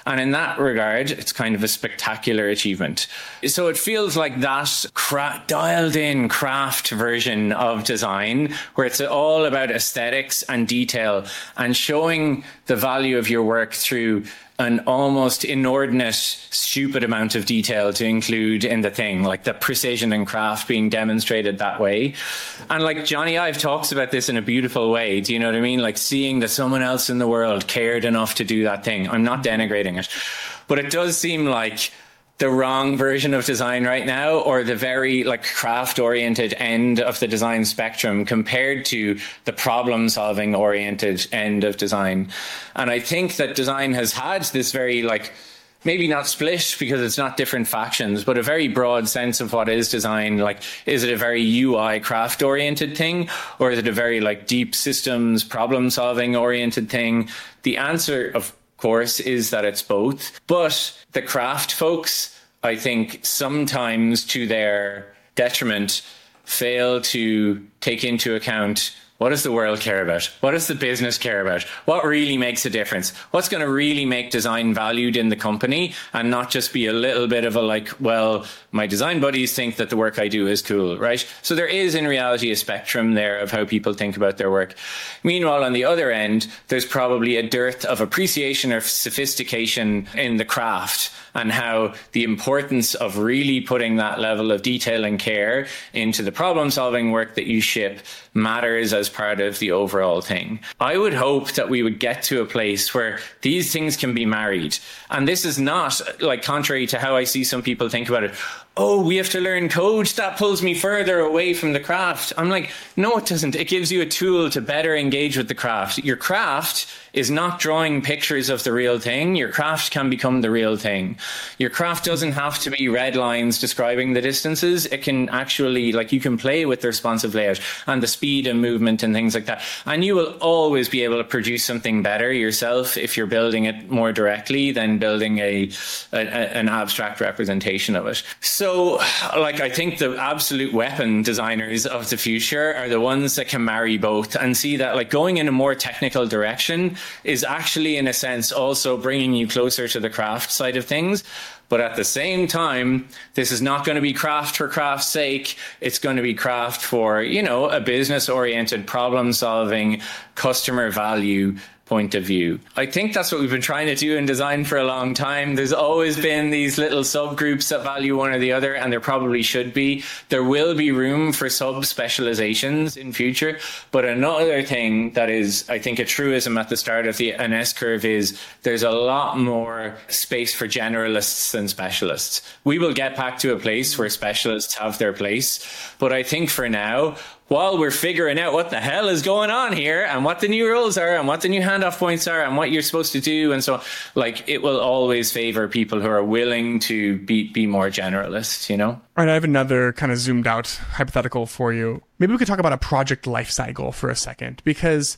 And in that regard, it's kind of a spectacular achievement. So it feels like that cra- dialed in craft version of design, where it's all about aesthetics and detail and showing the value of your work through an almost inordinate, stupid amount of detail to include in the thing, like the precision and craft being demonstrated that way. And like Johnny Ive talks about this in a beautiful way. Do you know what I mean? Like seeing that someone else in the world cared enough to do that thing. I'm not denigrating it, but it does seem like the wrong version of design right now, or the very like craft oriented end of the design spectrum compared to the problem solving oriented end of design. And I think that design has had this very like, maybe not split because it's not different factions, but a very broad sense of what is design. Like, is it a very U I craft oriented thing, or is it a very like deep systems problem solving oriented thing? The answer, of course, is that it's both. But the craft folks, I think, sometimes to their detriment, fail to take into account, what does the world care about? What does the business care about? What really makes a difference? What's going to really make design valued in the company, and not just be a little bit of a like, well, my design buddies think that the work I do is cool, right? So there is in reality a spectrum there of how people think about their work. Meanwhile, on the other end, there's probably a dearth of appreciation or sophistication in the craft, and how the importance of really putting that level of detail and care into the problem solving work that you ship matters as part of the overall thing. I would hope that we would get to a place where these things can be married. And this is not like contrary to how I see some people think about it. Oh, we have to learn code. That pulls me further away from the craft. I'm like, no, it doesn't. It gives you a tool to better engage with the craft. Your craft is not drawing pictures of the real thing. Your craft can become the real thing. Your craft doesn't have to be red lines describing the distances. It can actually, like, you can play with the responsive layout and the speed and movement and things like that. And you will always be able to produce something better yourself if you're building it more directly than building a, a an abstract representation of it. So, like, I think the absolute weapon designers of the future are the ones that can marry both and see that, like, going in a more technical direction is actually, in a sense, also bringing you closer to the craft side of things. But at the same time, this is not going to be craft for craft's sake. It's going to be craft for, you know, a business-oriented, problem-solving, customer value point of view. I think that's what we've been trying to do in design for a long time. There's always been these little subgroups that value one or the other, and there probably should be. There will be room for sub-specializations in future. But another thing that is, I think, a truism at the start of the an S-curve is there's a lot more space for generalists than specialists. We will get back to a place where specialists have their place. But I think for now, while we're figuring out what the hell is going on here and what the new rules are and what the new handoff points are and what you're supposed to do and so on, like, it will always favor people who are willing to be, be more generalists, you know? All right, I have another kind of zoomed out hypothetical for you. Maybe we could talk about a project lifecycle for a second, because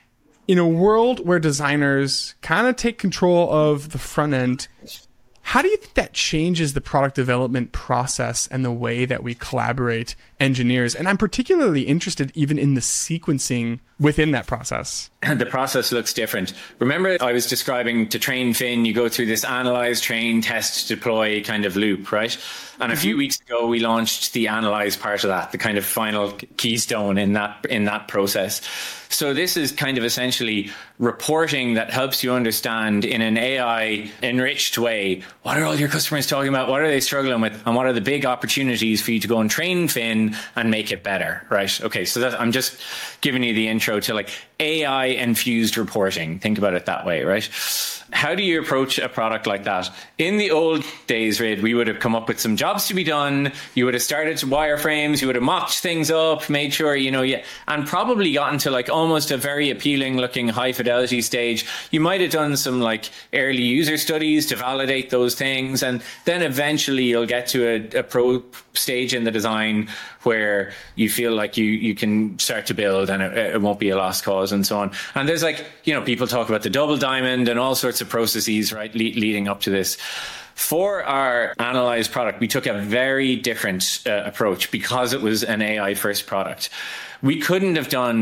in a world where designers kind of take control of the front end, how do you think that changes the product development process and the way that we collaborate engineers? And I'm particularly interested even in the sequencing within that process. The process looks different. Remember, I was describing to train Finn, you go through this analyze, train, test, deploy kind of loop, right? And a few weeks ago, we launched the analyze part of that, the kind of final keystone in that in that process. So this is kind of essentially reporting that helps you understand in an A I enriched way, what are all your customers talking about? What are they struggling with? And what are the big opportunities for you to go and train Finn and make it better, right? Okay, so that, I'm just giving you the intro to like A I infused reporting. Think about it that way, right? How do you approach a product like that? In the old days, Rid, we would have come up with some jobs to be done. You would have started wireframes. You would have mocked things up, made sure, you know, yeah, and probably gotten to like almost a very appealing looking high fidelity stage. You might have done some like early user studies to validate those things. And then eventually you'll get to a, a pro stage in the design where you feel like you, you can start to build and it, it won't be a lost cause and so on. And there's like, you know, people talk about the double diamond and all sorts of processes, right, le- leading up to this. For our analyzed product, we took a very different uh, approach because it was an A I first product. We couldn't have done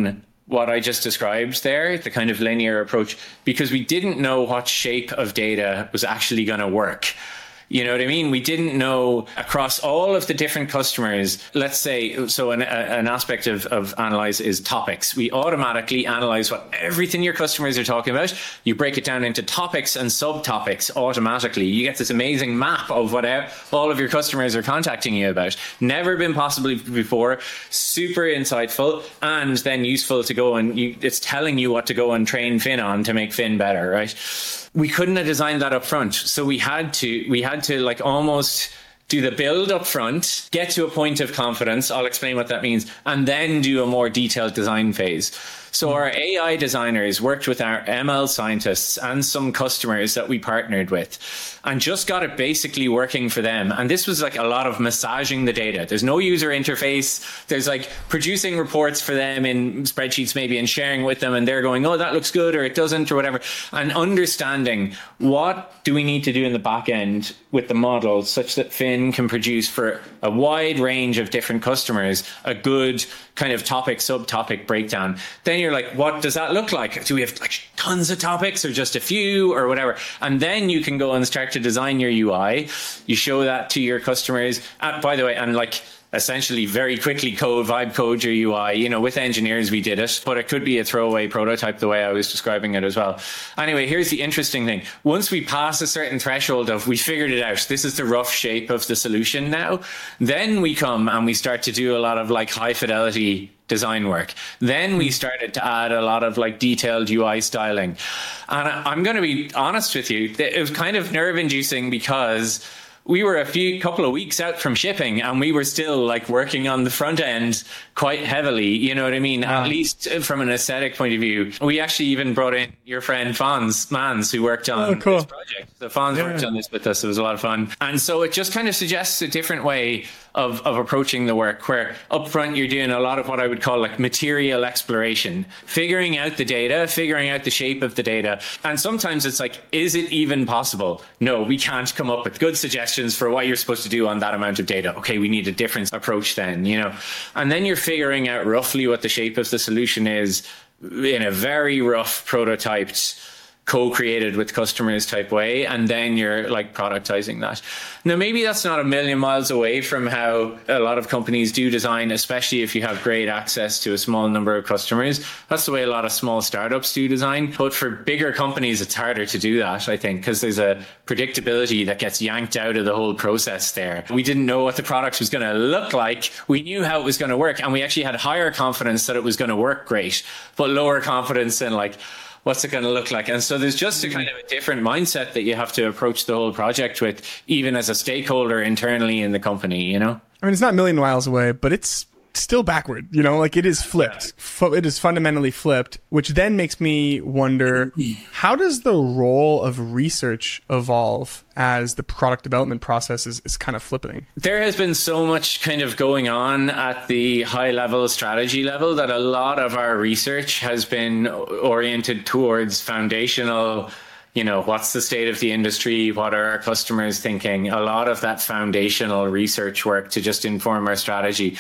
what I just described there, the kind of linear approach, because we didn't know what shape of data was actually going to work. You know what I mean? We didn't know across all of the different customers, let's say, so an, a, an aspect of, of Analyze is topics. We automatically analyze what everything your customers are talking about. You break it down into topics and subtopics automatically. You get this amazing map of what all of your customers are contacting you about. Never been possible before. Super insightful, and then useful to go and you, it's telling you what to go and train Finn on to make Finn better, right? We couldn't have designed that up front. So we had to, we had to like almost do the build up front, get to a point of confidence. I'll explain what that means, and then do a more detailed design phase. So our A I designers worked with our M L scientists and some customers that we partnered with and just got it basically working for them. And this was like a lot of massaging the data. There's no user interface. There's like producing reports for them in spreadsheets maybe and sharing with them, and they're going, oh, that looks good or it doesn't or whatever. And understanding what do we need to do in the back end with the model such that Finn can produce for a wide range of different customers a good kind of topic, subtopic breakdown. Then you're like, what does that look like? Do we have like tons of topics or just a few or whatever? And then you can go and start to design your U I. You show that to your customers. And by the way, and like essentially very quickly code, vibe code your U I. You know, with engineers we did it, but it could be a throwaway prototype the way I was describing it as well. Anyway, here's the interesting thing. Once we pass a certain threshold of we figured it out, this is the rough shape of the solution now, then we come and we start to do a lot of like high fidelity design work. Then we started to add a lot of like detailed U I styling. And I'm going to be honest with you, it was kind of nerve inducing because we were a few couple of weeks out from shipping and we were still like working on the front end quite heavily. You know what I mean? Wow. At least from an aesthetic point of view. We actually even brought in your friend Fonz Mans, who worked on oh, cool. this project. So Fonz yeah. worked on this with us. It was a lot of fun. And so it just kind of suggests a different way of, of approaching the work, where up front you're doing a lot of what I would call like material exploration, figuring out the data, figuring out the shape of the data. And sometimes it's like, is it even possible? No, we can't come up with good suggestions for what you're supposed to do on that amount of data. Okay, we need a different approach then, you know. And then you're figuring out roughly what the shape of the solution is in a very rough prototyped, co-created with customers type way, and then you're like productizing that. Now, maybe that's not a million miles away from how a lot of companies do design, especially if you have great access to a small number of customers. That's the way a lot of small startups do design. But for bigger companies, it's harder to do that, I think, because there's a predictability that gets yanked out of the whole process there. We didn't know what the product was going to look like. We knew how it was going to work, and we actually had higher confidence that it was going to work great, but lower confidence in like, what's it going to look like? And so there's just a kind of a different mindset that you have to approach the whole project with, even as a stakeholder internally in the company, you know? I mean, it's not a million miles away, but it's still backward, you know, like it is flipped. It is fundamentally flipped, which then makes me wonder, how does the role of research evolve as the product development process is, is kind of flipping? There has been so much kind of going on at the high level strategy level that a lot of our research has been oriented towards foundational, you know, what's the state of the industry? What are our customers thinking? A lot of that foundational research work to just inform our strategy.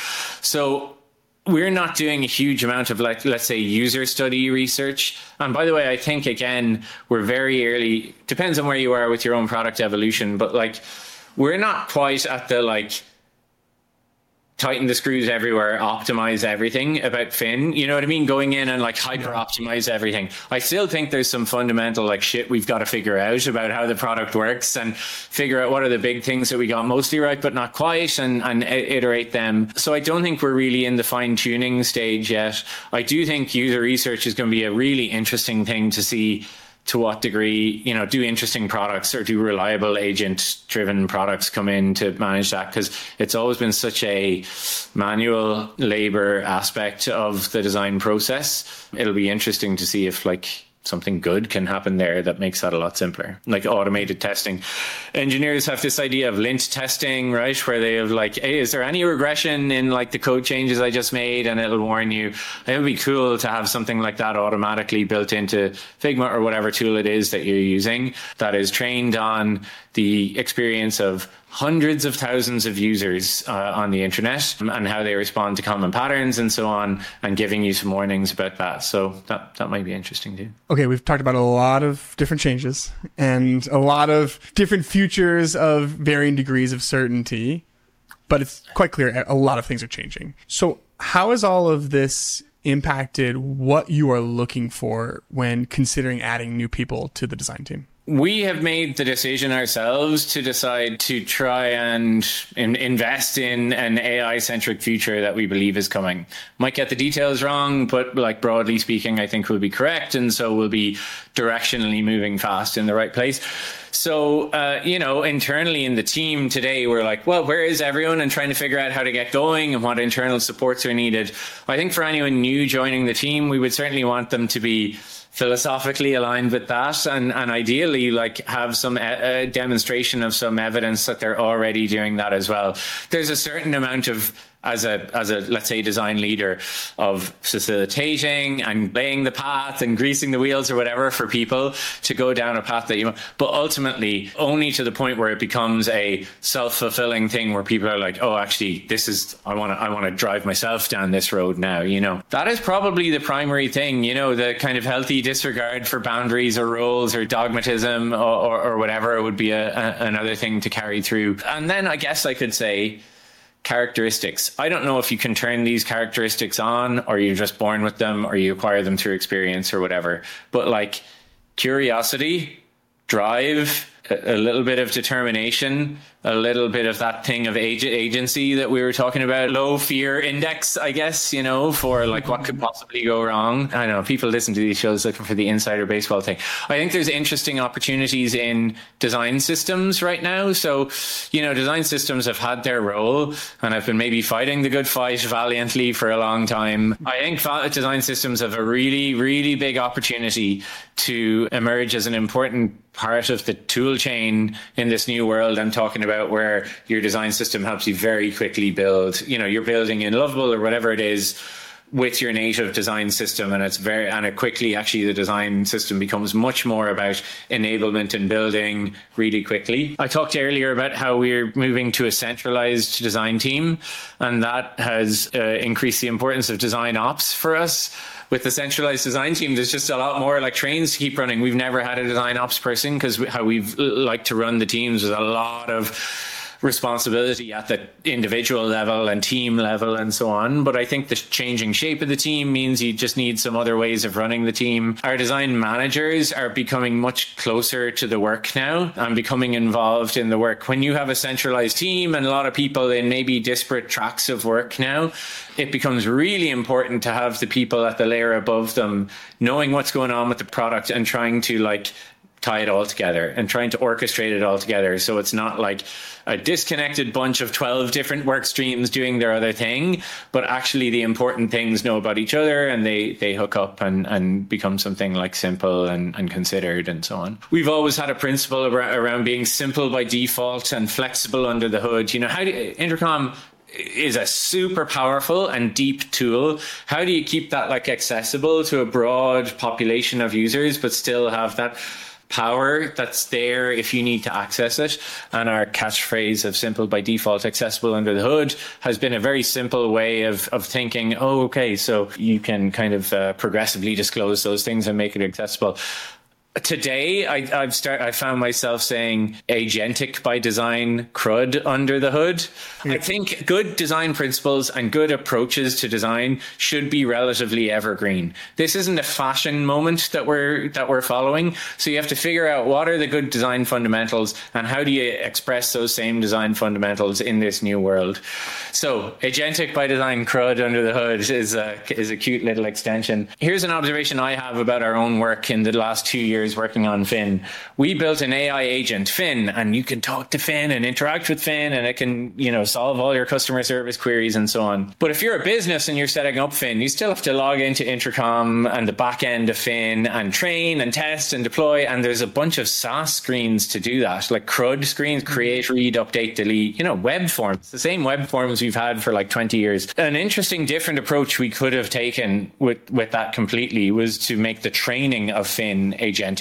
So we're not doing a huge amount of, like, let's say, user study research. And by the way, I think, again, we're very early, depends on where you are with your own product evolution, but like, we're not quite at the, like, tighten the screws everywhere, optimize everything about Finn. You know what I mean? Going in and like hyper optimize everything. I still think there's some fundamental like shit we've got to figure out about how the product works and figure out what are the big things that we got mostly right, but not quite, and, and iterate them. So I don't think we're really in the fine tuning stage yet. I do think user research is going to be a really interesting thing to see to what degree, you know, do interesting products or do reliable agent-driven products come in to manage that? Because it's always been such a manual labor aspect of the design process. It'll be interesting to see if, like, something good can happen there that makes that a lot simpler, like automated testing. Engineers have this idea of lint testing, right, where they have like, hey, is there any regression in like the code changes I just made, and it'll warn you. It would be cool to have something like that automatically built into Figma or whatever tool it is that you're using that is trained on the experience of hundreds of thousands of users uh, on the internet and how they respond to common patterns and so on, and giving you some warnings about that. So that, that might be interesting too. Okay, we've talked about a lot of different changes and a lot of different futures of varying degrees of certainty, but it's quite clear a lot of things are changing. So how is all of this impacted what you are looking for when considering adding new people to the design team? We have made the decision ourselves to decide to try and in, invest in an A I-centric future that we believe is coming. Might get the details wrong, but like broadly speaking, I think we'll be correct. And so we'll be directionally moving fast in the right place. So, uh, you know, internally in the team today, we're like, well, where is everyone? And trying to figure out how to get going and what internal supports are needed. I think for anyone new joining the team, we would certainly want them to be philosophically aligned with that, and, and ideally like have some e- demonstration of some evidence that they're already doing that as well. There's a certain amount of, as a, as a, let's say, design leader, of facilitating and laying the path and greasing the wheels or whatever for people to go down a path that you want, but ultimately only to the point where it becomes a self-fulfilling thing where people are like, oh, actually, this is, I want to, I want to drive myself down this road now, you know. That is probably the primary thing, you know, the kind of healthy disregard for boundaries or rules or dogmatism or, or, or whatever would be a, a, another thing to carry through. And then I guess I could say, characteristics. I don't know if you can turn these characteristics on, or you're just born with them, or you acquire them through experience or whatever. But like curiosity, drive, a little bit of determination, a little bit of that thing of ag- agency that we were talking about, low fear index, I guess, you know, for like what could possibly go wrong. I don't know, people listen to these shows looking for the insider baseball thing. I think there's interesting opportunities in design systems right now. So, you know, design systems have had their role and have been maybe fighting the good fight valiantly for a long time. I think design systems have a really, really big opportunity to emerge as an important part of the tool chain in this new world I'm talking about, where your design system helps you very quickly build, you know, you're building in Lovable or whatever it is with your native design system, and it's very, and it quickly, actually the design system becomes much more about enablement and building really quickly. I talked earlier about how we're moving to a centralized design team, and that has uh, increased the importance of design ops for us. With the centralized design team, there's just a lot more like trains to keep running. We've never had a design ops person, because how we've liked to run the teams with a lot of responsibility at the individual level and team level and so on. But I think the changing shape of the team means you just need some other ways of running the team. Our design managers are becoming much closer to the work now and becoming involved in the work. When you have a centralized team and a lot of people in maybe disparate tracks of work now, it becomes really important to have the people at the layer above them knowing what's going on with the product and trying to like tie it all together and trying to orchestrate it all together. So it's not like a disconnected bunch of twelve different work streams doing their other thing, but actually the important things know about each other and they, they hook up and, and become something like simple and, and considered and so on. We've always had a principle around, around being simple by default and flexible under the hood. You know, how do Intercom is a super powerful and deep tool. How do you keep that like accessible to a broad population of users, but still have that power that's there if you need to access it? And our catchphrase of simple by default, accessible under the hood, has been a very simple way of, of thinking, oh, okay, so you can kind of uh, progressively disclose those things and make it accessible. Today, I, I've start. I found myself saying agentic by design, crud under the hood. I think good design principles and good approaches to design should be relatively evergreen. This isn't a fashion moment that we're that we're following. So you have to figure out what are the good design fundamentals and how do you express those same design fundamentals in this new world. So agentic by design, crud under the hood is a is a cute little extension. Here's an observation I have about our own work in the last two years. Working on Finn. We built an A I agent, Finn, and you can talk to Finn and interact with Finn, and it can, you know, solve all your customer service queries and so on. But if you're a business and you're setting up Finn, you still have to log into Intercom and the back end of Finn and train and test and deploy, and there's a bunch of SaaS screens to do that, like CRUD screens, create, read, update, delete, you know, web forms, the same web forms we've had for like twenty years. An interesting different approach we could have taken with, with that completely was to make the training of Finn agentic.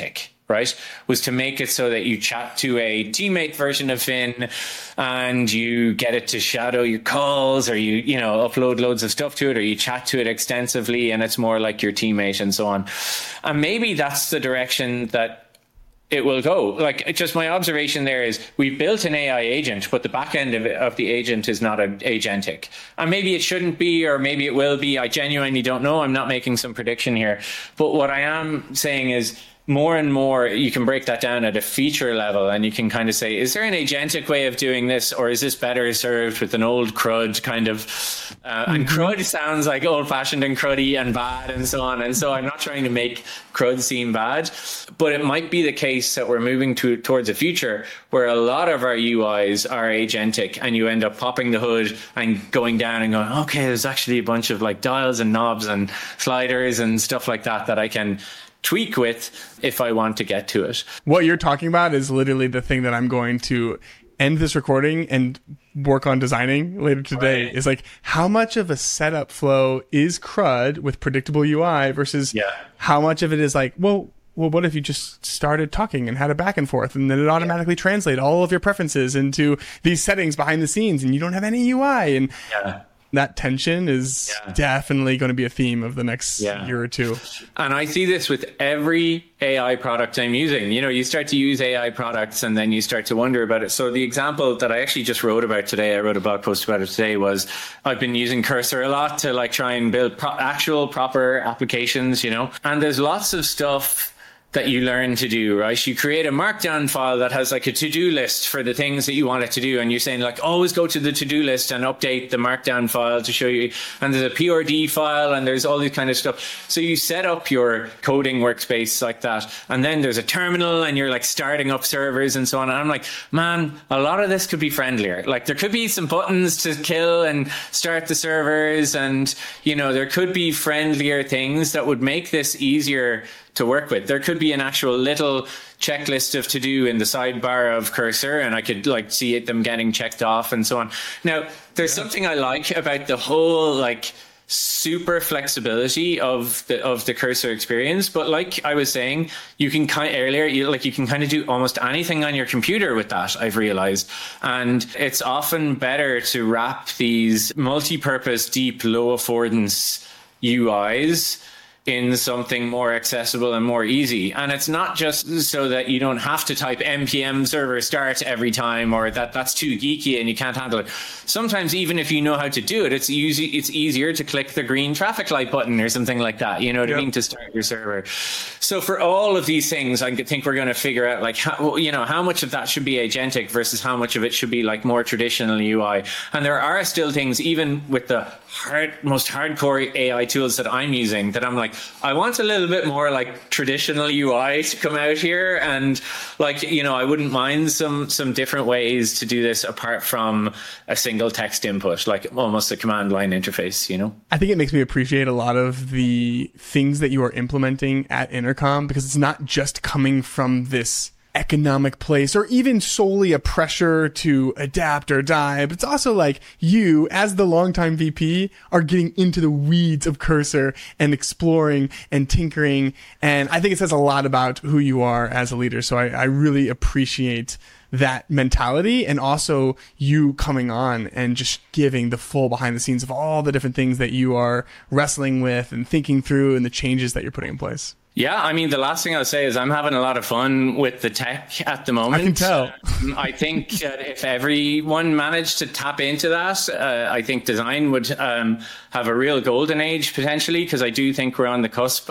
right, was to make it so that you chat to a teammate version of Finn and you get it to shadow your calls, or you, you know, upload loads of stuff to it, or you chat to it extensively and it's more like your teammate and so on. And maybe that's the direction that it will go. Like, just my observation there is we've built an A I agent, but the back end of, it, of the agent is not a, agentic. And maybe it shouldn't be, or maybe it will be. I genuinely don't know. I'm not making some prediction here. But what I am saying is, more and more, you can break that down at a feature level, and you can kind of say, is there an agentic way of doing this, or is this better served with an old CRUD kind of, uh, mm-hmm. and CRUD sounds like old fashioned and cruddy and bad and so on. And so I'm not trying to make CRUD seem bad, but it might be the case that we're moving to, towards a future where a lot of our U Is are agentic, and you end up popping the hood and going down and going, okay, there's actually a bunch of like dials and knobs and sliders and stuff like that that I can tweak with if I want to get to it. What you're talking about is literally the thing that I'm going to end this recording and work on designing later today. Right. Is like, how much of a setup flow is CRUD with predictable U I versus yeah. how much of it is like, well, well, what if you just started talking and had a back and forth, and then it automatically yeah. translate all of your preferences into these settings behind the scenes, and you don't have any U I? And yeah. that tension is yeah. definitely going to be a theme of the next yeah. year or two. And I see this with every A I product I'm using. You know, you start to use A I products and then you start to wonder about it. So the example that I actually just wrote about today, I wrote a blog post about it today, was I've been using Cursor a lot to like try and build pro- actual proper applications, you know, and there's lots of stuff that you learn to do, right? You create a markdown file that has like a to-do list for the things that you want it to do. And you're saying like, always go to the to-do list and update the markdown file to show you. And there's a P R D file and there's all this kind of stuff. So you set up your coding workspace like that. And then there's a terminal and you're like starting up servers and so on. And I'm like, man, a lot of this could be friendlier. Like there could be some buttons to kill and start the servers. And, you know, there could be friendlier things that would make this easier to work with. There could be an actual little checklist of to do in the sidebar of Cursor, and I could like see it, them getting checked off and so on. Now, there's yeah. something I like about the whole like super flexibility of the of the Cursor experience, but like I was saying, you can kind earlier, you, like you can kind of do almost anything on your computer with that, I've realized. And it's often better to wrap these multi-purpose, deep, low affordance U Is in something more accessible and more easy. And it's not just so that you don't have to type npm server start every time, or that that's too geeky and you can't handle it. Sometimes even if you know how to do it, it's easy, it's easier to click the green traffic light button or something like that, you know what yep. I mean, to start your server. So for all of these things, I think we're going to figure out like, how, you know, how much of that should be agentic versus how much of it should be like more traditional U I. And there are still things, even with the hard, most hardcore A I tools that I'm using, that I'm like, I want a little bit more like traditional U I to come out here. And like, you know, I wouldn't mind some, some different ways to do this apart from a single text input, like almost a command line interface, you know? I think it makes me appreciate a lot of the things that you are implementing at Intercom, because it's not just coming from this economic place or even solely a pressure to adapt or die, but it's also like you as the longtime V P are getting into the weeds of Cursor and exploring and tinkering. And I think it says a lot about who you are as a leader. So I, I really appreciate that mentality, and also you coming on and just giving the full behind the scenes of all the different things that you are wrestling with and thinking through and the changes that you're putting in place. Yeah, I mean, the last thing I'll say is I'm having a lot of fun with the tech at the moment. I can tell. Um, I think that if everyone managed to tap into that, uh, I think design would um, have a real golden age potentially, because I do think we're on the cusp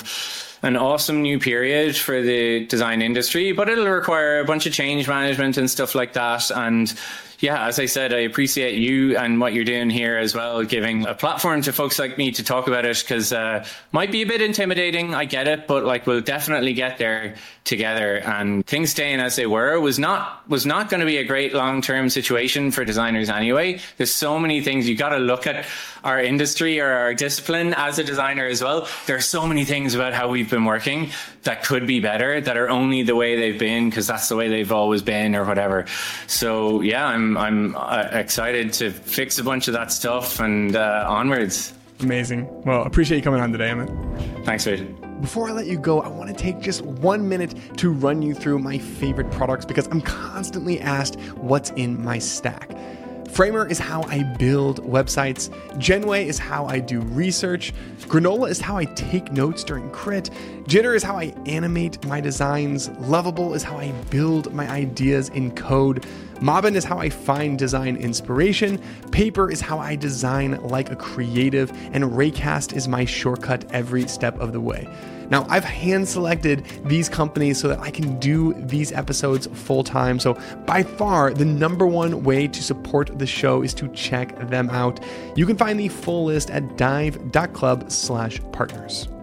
of an awesome new period for the design industry, but it'll require a bunch of change management and stuff like that. And yeah, as I said, I appreciate you and what you're doing here as well, giving a platform to folks like me to talk about it, because uh might be a bit intimidating, I get it, but like we'll definitely get there together. And things staying as they were was not was not going to be a great long-term situation for designers anyway. There's so many things. You got to look at our industry or our discipline as a designer as well. There are so many things about how we've been working that could be better, that are only the way they've been because that's the way they've always been or whatever. So yeah, I'm I'm uh, excited to fix a bunch of that stuff and uh, onwards. Amazing. Well, appreciate you coming on today, Emmett. Thanks, Richard. Before I let you go, I want to take just one minute to run you through my favorite products because I'm constantly asked what's in my stack. Framer is how I build websites. Genway is how I do research. Granola is how I take notes during crit. Jitter is how I animate my designs. Lovable is how I build my ideas in code. Mobbin is how I find design inspiration. Paper is how I design like a creative. And Raycast is my shortcut every step of the way. Now, I've hand selected these companies so that I can do these episodes full time. So by far, the number one way to support the show is to check them out. You can find the full list at dive dot club slash partners.